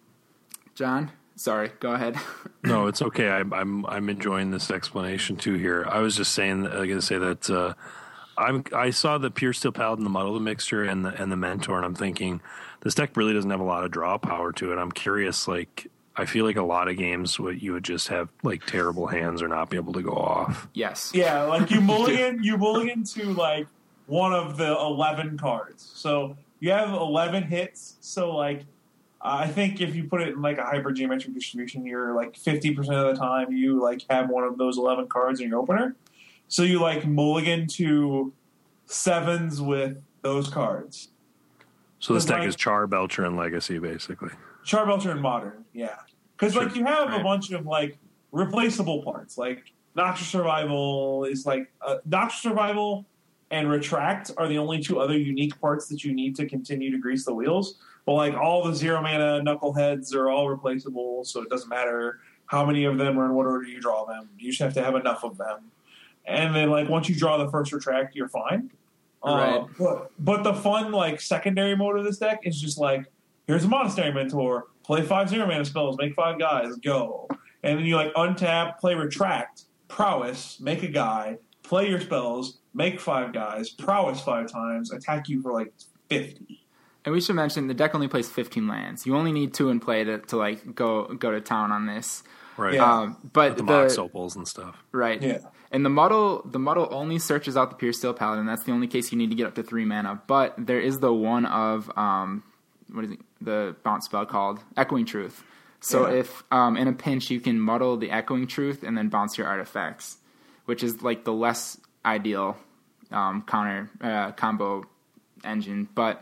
John, sorry, go ahead. No, it's okay. I'm I'm I'm enjoying this explanation too. Here, I was just saying. I gotta say that uh, I'm I saw the Pure Steel Paladin, the Muddle the Mixture, and the and the Mentor, and I'm thinking this deck really doesn't have a lot of draw power to it. I'm curious, like. I feel like a lot of games what you would just have like terrible hands or not be able to go off. Yes. Yeah, like you mulligan, you mulligan to like one of the eleven cards. So you have eleven hits. So like, I think if you put it in like a hypergeometric distribution, you're like fifty percent of the time you like have one of those eleven cards in your opener. So you like mulligan to sevens with those cards. So this deck like, is Charbelcher and Legacy, basically. Charbelcher and Modern, yeah. Because Sure. like you have right. a bunch of like replaceable parts. Like Noxious Survival is like uh, Noxious Survival and Retract are the only two other unique parts that you need to continue to grease the wheels. But like all the zero mana knuckleheads are all replaceable, so it doesn't matter how many of them or in what order you draw them. You just have to have enough of them. And then like once you draw the first Retract, you're fine. Right. Uh, but, but the fun like secondary mode of this deck is just like here's a Monastery Mentor. Play five zero mana spells, make five guys, go. And then you like untap, play Retract, Prowess, make a guy, play your spells, make five guys, Prowess five times, attack you for like fifty. And we should mention the deck only plays fifteen lands. You only need two in play to, to like go go to town on this. Right. Yeah. Um, but the, the Mox Opals and stuff. Right. Yeah. And the Muddle, the Muddle only searches out the Pure Steel Paladin. That's the only case you need to get up to three mana. But there is the one of um, what is it? The bounce spell called Echoing Truth. So Yeah. if um, in a pinch you can muddle the Echoing Truth and then bounce your artifacts, which is like the less ideal um, counter uh, combo engine, but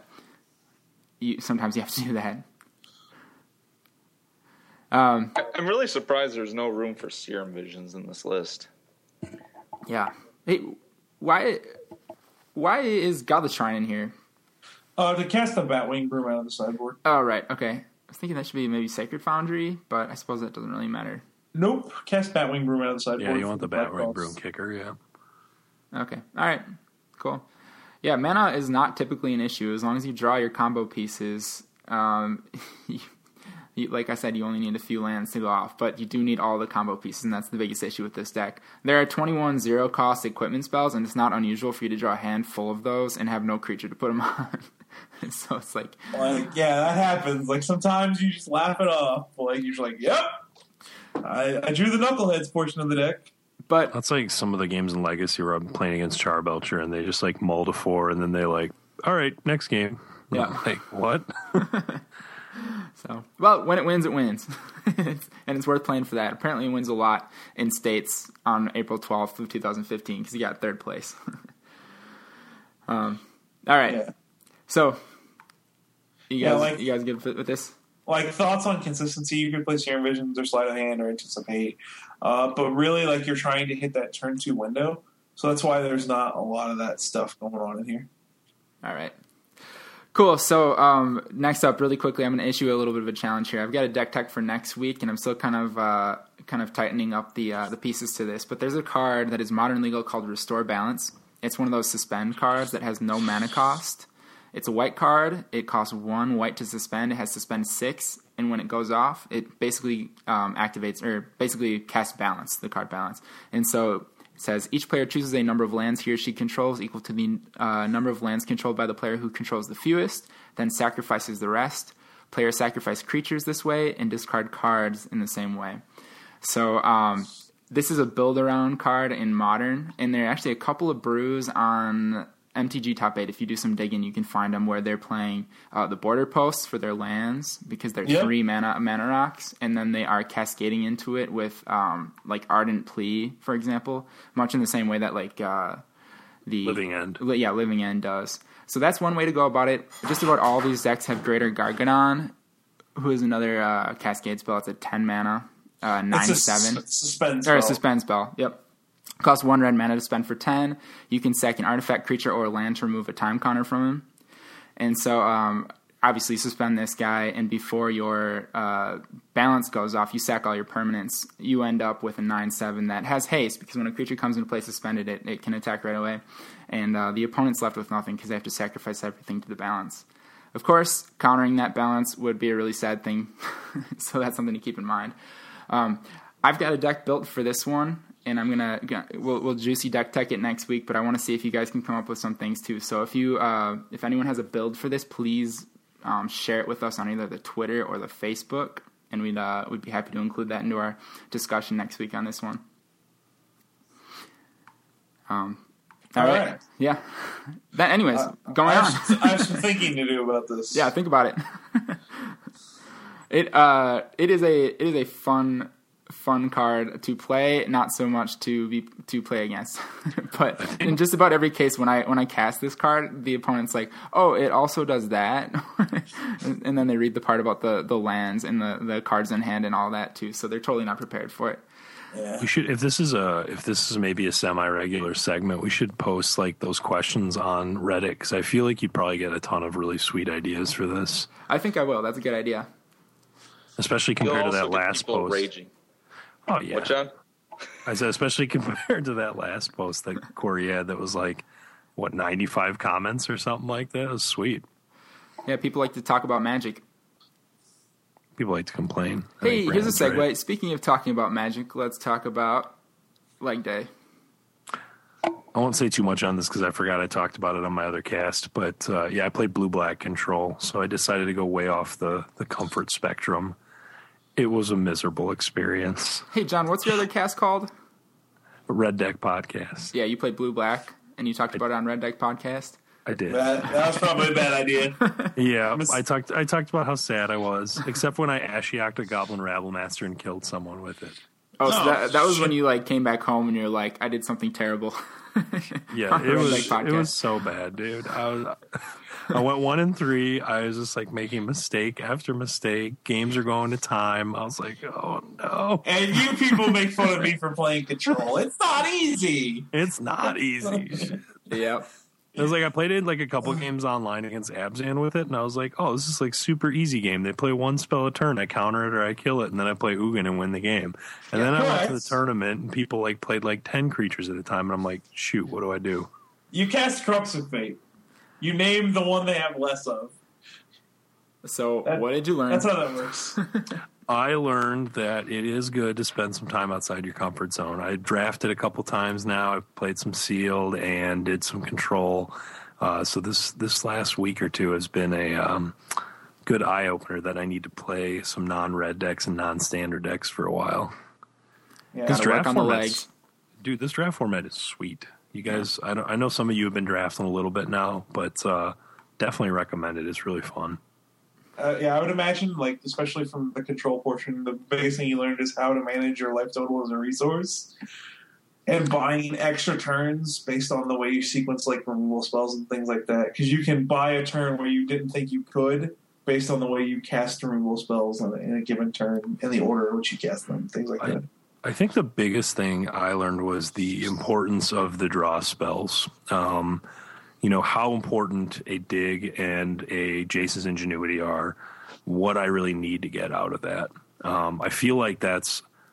you, sometimes you have to do that. Um, I'm really surprised there's no room for Serum Visions in this list. yeah. Hey, why why is Godless Shrine in here? Uh, to cast the Batwing Broom out of the sideboard. Oh, right. Okay. I was thinking that should be maybe Sacred Foundry, but I suppose that doesn't really matter. Nope. Cast Batwing Broom out of the sideboard. Yeah, you want the Black Batwing Cross. Broom kicker, yeah. Okay. All right. Cool. Yeah, mana is not typically an issue as long as you draw your combo pieces. Um, you, you, like I said, you only need a few lands to go off, but you do need all the combo pieces, and that's the biggest issue with this deck. There are twenty-one zero-cost equipment spells, and it's not unusual for you to draw a hand full of those and have no creature to put them on. So it's like... Like, yeah, that happens. Like, sometimes you just laugh it off. Like, you're just like, yep, I, I drew the Knuckleheads portion of the deck. But That's like some of the games in Legacy where I'm playing against Charbelcher and they just like mull to four and then they like, all right, next game. And Yeah. I'm like, what? So, well, when it wins, it wins. It's, and it's worth playing for that. Apparently it wins a lot in states on April twelfth of two thousand fifteen because he got third place. um, all right. Yeah. So, you Yeah, guys, like- you guys good with with this? Like, thoughts on consistency, you could play Serum Visions or Sleight of Hand or Anticipate. Uh, but really, like, you're trying to hit that turn two window. So that's why there's not a lot of that stuff going on in here. All right. Cool. So um, next up, really quickly, I'm going to issue a little bit of a challenge here. I've got a deck tech for next week, and I'm still kind of uh, kind of tightening up the uh, the pieces to this. But there's a card that is modern legal called Restore Balance. It's one of those suspend cards that has no mana cost. It's a white card. It costs one white to suspend. It has suspend six, and when it goes off, it basically um, activates or basically casts balance, the card balance. And so it says each player chooses a number of lands he or she controls equal to the uh, number of lands controlled by the player who controls the fewest, then sacrifices the rest. Players sacrifice creatures this way and discard cards in the same way. So um, this is a build-around card in Modern, and there are actually a couple of brews on M T G Top eight. If you do some digging, you can find them where they're playing uh, the border posts for their lands because they're yep. three mana mana rocks, and then they are cascading into it with um, like Ardent Plea, for example, much in the same way that like uh, the Living End, yeah, Living End does. So that's one way to go about it. Just about all these decks have Greater Gargadon, who is another uh, cascade spell. It's a ten mana, uh, nine it's a seven s- suspend or spell. a suspend spell. Yep. Costs one red mana to spend for ten. You can sack an artifact, creature, or land to remove a time counter from him. And so, um, obviously, suspend this guy, and before your uh, balance goes off, you sack all your permanents. You end up with a nine seven that has haste, because when a creature comes into play suspended, it, it can attack right away. And uh, the opponent's left with nothing, because they have to sacrifice everything to the balance. Of course, countering that balance would be a really sad thing, so that's something to keep in mind. Um, I've got a deck built for this one. And I'm gonna we'll, we'll juicy deck tech it next week, but I want to see if you guys can come up with some things too. So if you uh, if anyone has a build for this, please um, share it with us on either the Twitter or the Facebook, and we'd uh, we'd be happy to include that into our discussion next week on this one. Um, all, all right. right, yeah. That, anyways, uh, going I on. Have, I have some thinking to do about this. Yeah, think about it. it uh it is a it is a fun. fun card to play, not so much to be to play against. But in just about every case, when I when I cast this card, the opponent's like, "Oh, it also does that," and then they read the part about the, the lands and the, the cards in hand and all that too. So they're totally not prepared for it. Yeah. We should, if this is a if this is maybe a semi-regular segment, we should post like those questions on Reddit, because I feel like you'd probably get a ton of really sweet ideas for this. I think I will. That's a good idea, especially compared to that last post. Raging. Oh, yeah. What, John? I said, especially compared to that last post that Corey had that was like, what, ninety-five comments or something like that? It was sweet. Yeah, people like to talk about Magic. People like to complain. Hey, here's a segue. Right. Speaking of talking about Magic, let's talk about Leg Day. I won't say too much on this because I forgot I talked about it on my other cast. But, uh, yeah, I played Blue-Black Control, so I decided to go way off the, the comfort spectrum. It was a miserable experience. Hey, John, what's your other cast called? Red Deck Podcast. Yeah, you played Blue Black, and you talked I, about it on Red Deck Podcast. I did. That, that was probably a bad idea. Yeah, I talked I talked about how sad I was, except when I Ashioked a Goblin Rabblemaster and killed someone with it. Oh, so oh, that, that was shit. When you like came back home and you're like, I did something terrible. Yeah, it was it was so bad, dude. I was... I went one and three. I was just like making mistake after mistake. Games are going to time. I was like, oh no. And you people make fun of me for playing Control. It's not easy. It's not easy. Yep. It was like I played it like a couple games online against Abzan with it, and I was like, oh, this is like super easy game. They play one spell a turn. I counter it or I kill it, and then I play Ugin and win the game. And yeah, then I went to the tournament, and people like played like ten creatures at a time, and I'm like, shoot, what do I do? You cast Corruption Fate. You name the one they have less of. So, that, what did you learn? That's how that works. I learned that it is good to spend some time outside your comfort zone. I drafted a couple times now. I've played some sealed and did some control. Uh, so this this last week or two has been a um, good eye opener that I need to play some non-red decks and non-standard decks for a while. Yeah, this draft on the legs, dude. This draft format is sweet. You guys, I, don't, I know some of you have been drafting a little bit now, but uh, definitely recommend it. It's really fun. Uh, yeah, I would imagine, like, especially from the control portion, the biggest thing you learned is how to manage your life total as a resource. And buying extra turns based on the way you sequence, like, removal spells and things like that. Because you can buy a turn where you didn't think you could based on the way you cast removal spells in a, in a given turn, in the order in which you cast them, things like I, that. I think the biggest thing I learned was the importance of the draw spells. Um, you know, how important a dig and a Jace's Ingenuity are, what I really need to get out of that. Um, I feel like that's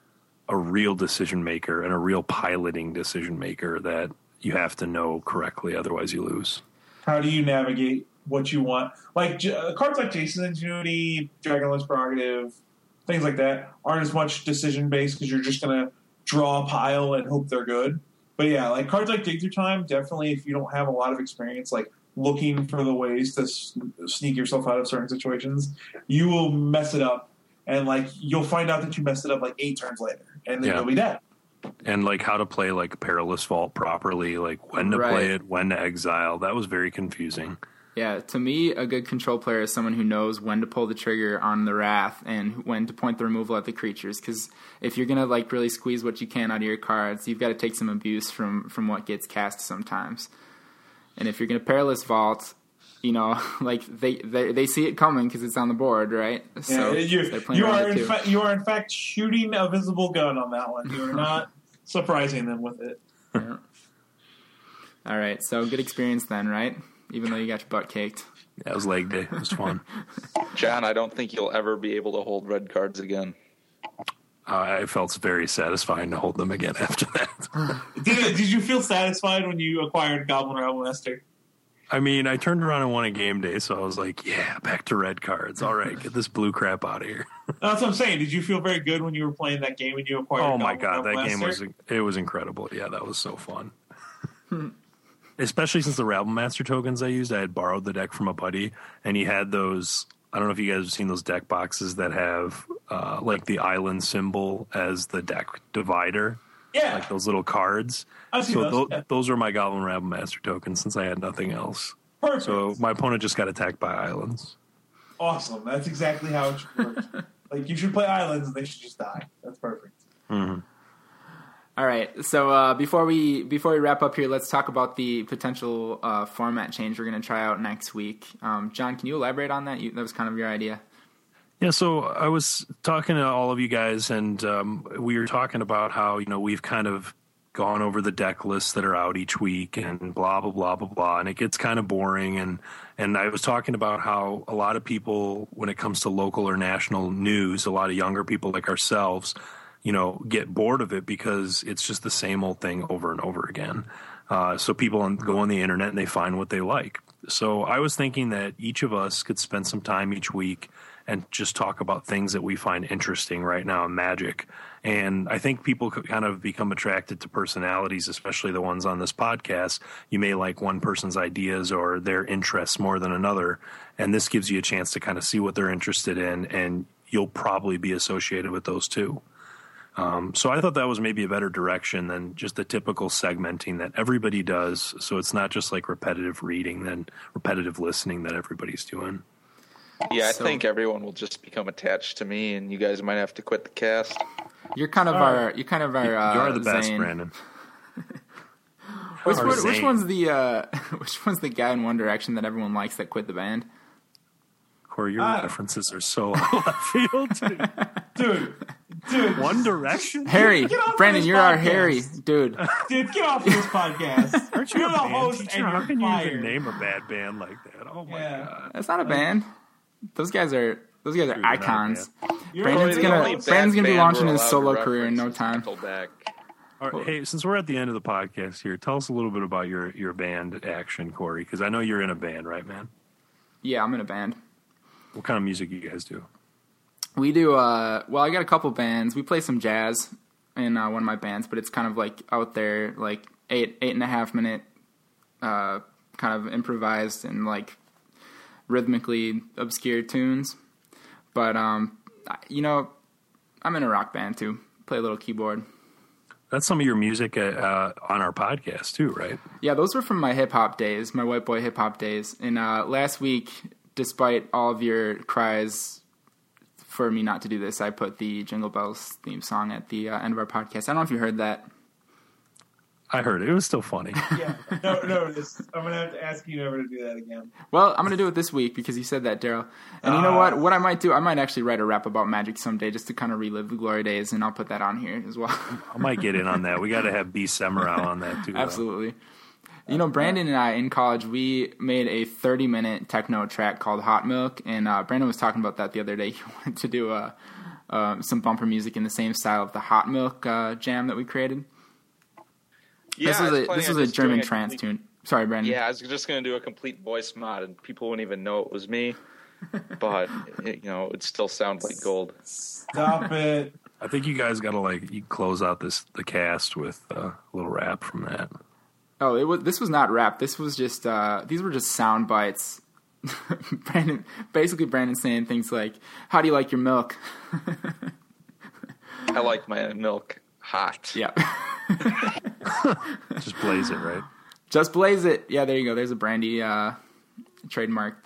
a real decision maker and a real piloting decision maker that you have to know correctly, otherwise you lose. How do you navigate what you want? Like uh, cards like Jason's Ingenuity, Dragonlance Prerogative, things like that aren't as much decision based because you're just going to draw a pile and hope they're good. But yeah, like cards like Dig Through Time, definitely if you don't have a lot of experience, like looking for the ways to s- sneak yourself out of certain situations, you will mess it up. And like you'll find out that you messed it up like eight turns later, and then Yeah. you'll be dead. And like how to play like Perilous Vault properly, like when to Right. play it, when to exile. That was very confusing. Yeah, to me, a good control player is someone who knows when to pull the trigger on the Wrath and when to point the removal at the creatures. Because if you're gonna like really squeeze what you can out of your cards, you've got to take some abuse from from what gets cast sometimes. And if you're gonna Perilous Vault, you know, like they they, they see it coming because it's on the board, right? Yeah, you, they're playing you around are it in too. fa- you are in fact shooting a visible gun on that one. You are not surprising them with it. Yeah. All right, so good experience then, right? Even though you got your butt caked. Yeah, it was leg day. It was fun. John, I don't think you'll ever be able to hold red cards again. uh, I felt very satisfying to hold them again after that. Did, did you feel satisfied when you acquired Goblin Rabblemaster? I mean, I turned around and won a game day, so I was like, yeah, back to red cards. All right, get this blue crap out of here. That's what I'm saying. Did you feel very good when you were playing that game and you acquired Oh, Goblin my God, that game was Rabblemaster? it was incredible. Yeah, that was so fun. Especially since the Rabblemaster tokens I used, I had borrowed the deck from a buddy, and he had those. I don't know if you guys have seen those deck boxes that have uh, like the island symbol as the deck divider, Yeah. like those little cards. I've seen So those, tho- yeah. those are my Goblin Rabblemaster tokens since I had nothing else. Perfect. So my opponent just got attacked by islands. Awesome. That's exactly how it should work. Like, you should play islands and they should just die. That's perfect. Mm-hmm. All right, so uh, before we before we wrap up here, let's talk about the potential uh, format change we're going to try out next week. Um, John, can you elaborate on that? You, that was kind of your idea. Yeah, so I was talking to all of you guys, and um, we were talking about how, you know, we've kind of gone over the deck lists that are out each week and blah, blah, blah, blah, blah, and it gets kind of boring. And, and I was talking about how a lot of people, when it comes to local or national news, a lot of younger people like ourselves, you know, get bored of it because it's just the same old thing over and over again. Uh, so people on, go on the internet and they find what they like. So I was thinking that each of us could spend some time each week and just talk about things that we find interesting right now in Magic. And I think people could kind of become attracted to personalities, especially the ones on this podcast. You may like one person's ideas or their interests more than another. And this gives you a chance to kind of see what they're interested in, and you'll probably be associated with those too. Um, so I thought that was maybe a better direction than just the typical segmenting that everybody does. So it's not just like repetitive reading and repetitive listening that everybody's doing. Yeah, I So- think everyone will just become attached to me, and you guys might have to quit the cast. You're kind of All our you're kind of our you uh, are the best, Zane. Brandon. Which, Our one, which Zane. one's the uh, which one's the guy in One Direction that everyone likes that quit the band? Corey, your Ah. references are so out of left field. Dude. Dude. Dude. One Direction? Harry, Get off Brandon, this you're our podcast. Harry, dude. Dude, get off this podcast. Aren't you You're a the band host teacher? and How you're can you fired. even name a bad band like that? Oh my Yeah. god! That's not a band. Those guys are those guys are True, they're not a icons. You're Brandon's The gonna only bad Brandon's gonna be band launching we're his allowed solo to career in no reference time. is Nickelback. All right, hey, since we're at the end of the podcast here, tell us a little bit about your your band action, Corey, because I know you're in a band, right, man? Yeah, I'm in a band. What kind of music you guys do? We do uh well, I got a couple bands. We play some jazz in uh, one of my bands, but it's kind of like out there, like eight eight and a half minute, uh, kind of improvised and like rhythmically obscure tunes. But um, you know, I'm in a rock band too. Play a little keyboard. That's some of your music uh, on our podcast too, right? Yeah, those were from my hip hop days, my white boy hip hop days. And uh, last week, despite all of your cries for me not to do this, I put the Jingle Bells theme song at the uh, end of our podcast. I don't know if you heard that. I heard it. It was still funny. Yeah. No, no, this, I'm going to have to ask you never to do that again. Well, I'm going to do it this week because you said that, Daryl. And you know Uh, what? What I might do, I might actually write a rap about Magic someday just to kind of relive the glory days, and I'll put that on here as well. I might get in on that. We got to have B. Semiral on that too. though. Absolutely. You know, Brandon and I in college, we made a thirty minute techno track called Hot Milk, and uh, Brandon was talking about that the other day. He wanted to do a uh, some bumper music in the same style of the Hot Milk uh, jam that we created. Yeah, this was a this was a German trance complete, tune. Sorry, Brandon. Yeah, I was just going to do a complete voice mod, and people wouldn't even know it was me. But it, you know, it still sounds like gold. Stop it! I think you guys got to like you close out this the cast with uh, a little rap from that. Oh, it was. This was not rap. This was just. Uh, these were just sound bites. Brandon, basically, Brandon saying things like, "How do you like your milk?" I like my milk hot. Yeah. Just blaze it, right? Just blaze it. Yeah, there you go. There's a Brandy uh, trademark.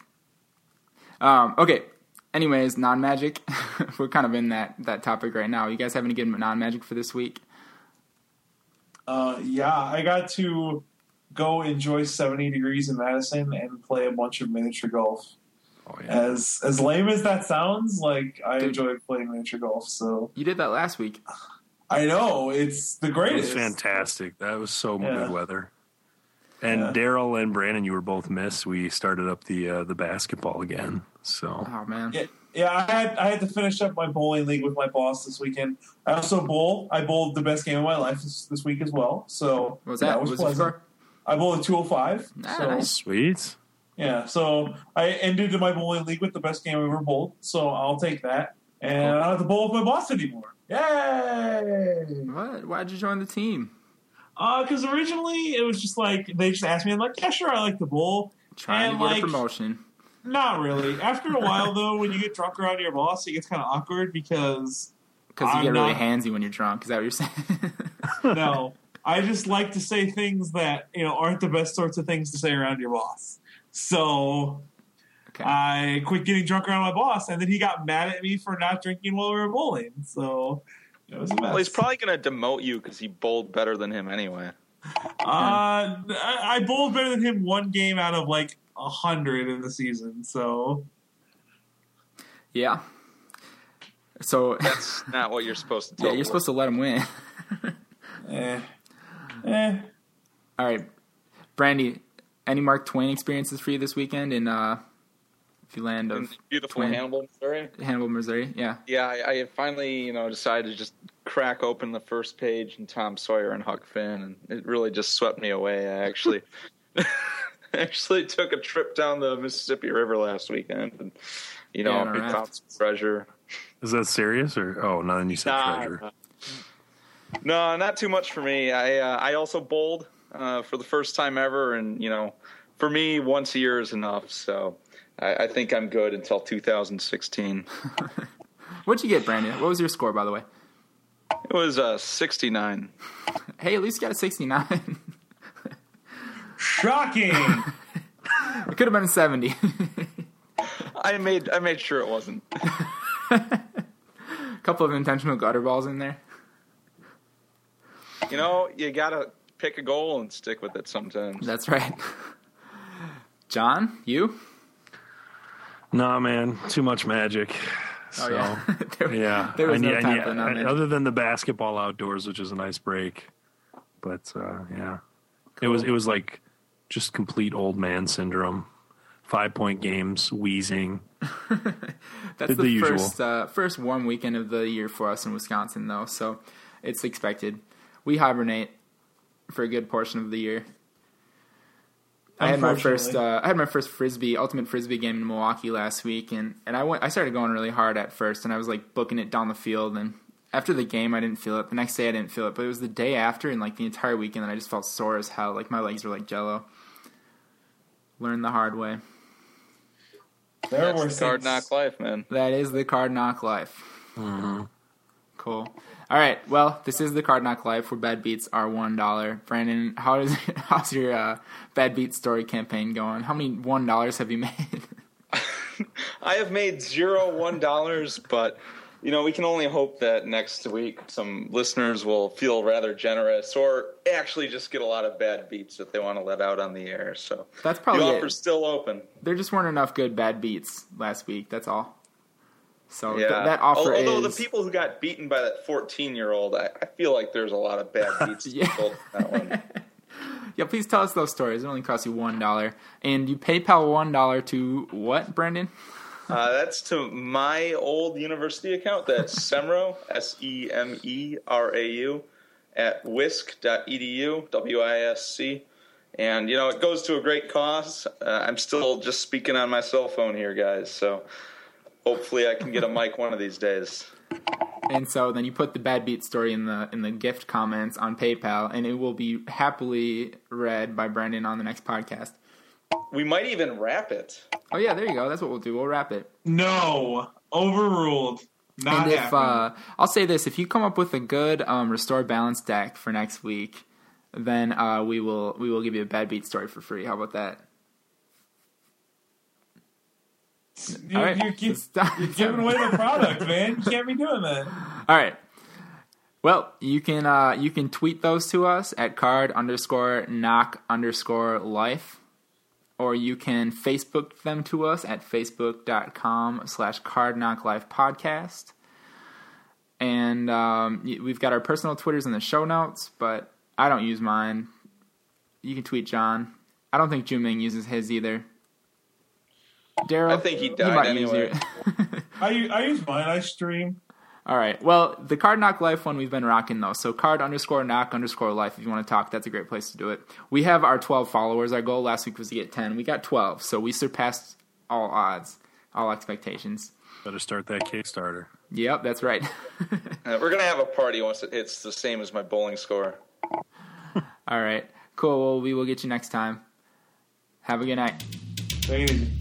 Um, okay. Anyways, non-magic. We're kind of in that, that topic right now. You guys have any good non-magic for this week? Uh, yeah, I got to go enjoy seventy degrees in Madison and play a bunch of miniature golf. Oh, yeah. As as lame as that sounds, like I Dude. enjoyed playing miniature golf. So You did that last week. I know it's the It greatest. was fantastic. That was so Yeah. good weather. And Yeah. Daryl and Brandon, you were both missed. We started up the uh, the basketball again. So Oh, man. Yeah, yeah. I had I had to finish up my bowling league with my boss this weekend. I also bowl. I bowled the best game of my life this, this week as well. So What was that? that was What was your pleasant. score? I bowled a two oh five. Ah, so nice. sweet. yeah, so I ended my bowling league with the best game I ever bowled. So I'll take that, and I don't have to bowl with my boss anymore. Yay! What? Why'd you join the team? Because uh, originally it was just like they just asked me, I'm like, yeah, sure, I like to bowl. Trying And, to get like, a promotion. Not really. After a while, though, when you get drunk around your boss, it gets kind of awkward because Because you I'm get really not- handsy when you're drunk. Is that what you're saying? no, I just like to say things that you know aren't the best sorts of things to say around your boss. So Okay. I quit getting drunk around my boss, and then he got mad at me for not drinking while we were bowling. So it was a mess. Well, he's probably going to demote you because he bowled better than him anyway. Uh, I, I bowled better than him one game out of like a hundred in the season. So Yeah. So, That's not what you're supposed to tell yeah, you're supposed to let him win. eh, eh. All right. Brandy, any Mark Twain experiences for you this weekend in uh, the land In of beautiful Twain. Hannibal, Missouri. Hannibal, Missouri? Yeah. Yeah, I, I finally, you know, decided to just crack open the first page and Tom Sawyer and Huck Finn, and it really just swept me away. I actually, actually took a trip down the Mississippi River last weekend, and you know, Yeah, on a we raft. found some treasure. Is that serious or oh no? Then you said Nah, treasure. No, not too much for me. I uh, I also bowled uh, for the first time ever, and you know, for me, once a year is enough. So I, I think I'm good until two thousand sixteen. What'd you get, Brandon? What was your score, by the way? It was uh, sixty-nine. Hey, at least you got a sixty-nine. Shocking! It could have been a seventy. I made I made sure it wasn't. A couple of intentional gutter balls in there. You know, you gotta pick a goal and stick with it sometimes. That's right. John, you? Nah, man, too much magic. Oh, So, yeah. there, yeah. there was I no need- I time need- for non-magic. Other than the basketball outdoors, which is a nice break, but uh, yeah, it was it was like just complete old man syndrome. Five point games, wheezing. That's the the, usual. first uh, first warm weekend of the year for us in Wisconsin, though, so it's expected. We hibernate for a good portion of the year. I had my first Unfortunately. uh, I had my first frisbee ultimate frisbee game in Milwaukee last week, and, and I went I started going really hard at first, and I was like booking it down the field, and after the game I didn't feel it. The next day I didn't feel it, but it was the day after and like the entire weekend that I just felt sore as hell. Like my legs were like jello. Learned the hard way. There were That's the hard things- knock life, man. That is the Card Knock Life. Mm-hmm. Cool. All right. Well, this is the Card Knock Life where bad beats are one dollar. Brandon, how is how's your uh, bad beat story campaign going? How many one dollars have you made? I have made zero one dollars, but you know, we can only hope that next week some listeners will feel rather generous, or actually just get a lot of bad beats that they want to let out on the air. So That's the probably offer's it. still open. There just weren't enough good bad beats last week. That's all. So th- Yeah, that offer although is the people who got beaten by that fourteen-year-old, I, I feel like there's a lot of bad beats to Yeah. be told in that one. Yeah, please tell us those stories. It only costs you one dollar, and you PayPal one dollar to what, Brendan? Uh, that's to my old university account. That's Semrau, S E M E R A U, at wisc dot e d u, W I S C. And, you know, it goes to a great cause. Uh, I'm still just speaking on my cell phone here, guys. So hopefully I can get a mic one of these days. And so then you put the Bad Beat story in the in the gift comments on PayPal, and it will be happily read by Brendan on the next podcast. We might even wrap it. Oh, yeah, there you go. That's what we'll do. We'll wrap it. No. Overruled. Not and if happening. uh, I'll say this, if you come up with a good um, Restore Balance deck for next week, then uh, we will we will give you a Bad Beat story for free. How about that? You, All right. you keep, you're giving away the product, man. You can't be doing that. All right. Well, you can uh, you can tweet those to us at card underscore knock underscore life, or you can Facebook them to us at facebook.com slash card knock life podcast. And um, we've got our personal Twitters in the show notes, but I don't use mine. You can tweet John. I don't think Juming uses his either. Daryl, I think he died he anyway. I, I use mine. I stream. All right. Well, the Card Knock Life one we've been rocking, though. So card underscore knock underscore life if you want to talk. That's a great place to do it. We have our twelve followers. Our goal last week was to get ten. We got twelve, so we surpassed all odds, all expectations. Better start that Kickstarter. Yep, that's right. Uh, we're going to have a party once it hits the same as my bowling score. All right. Cool. Well, we will get you next time. Have a good night. Take it easy.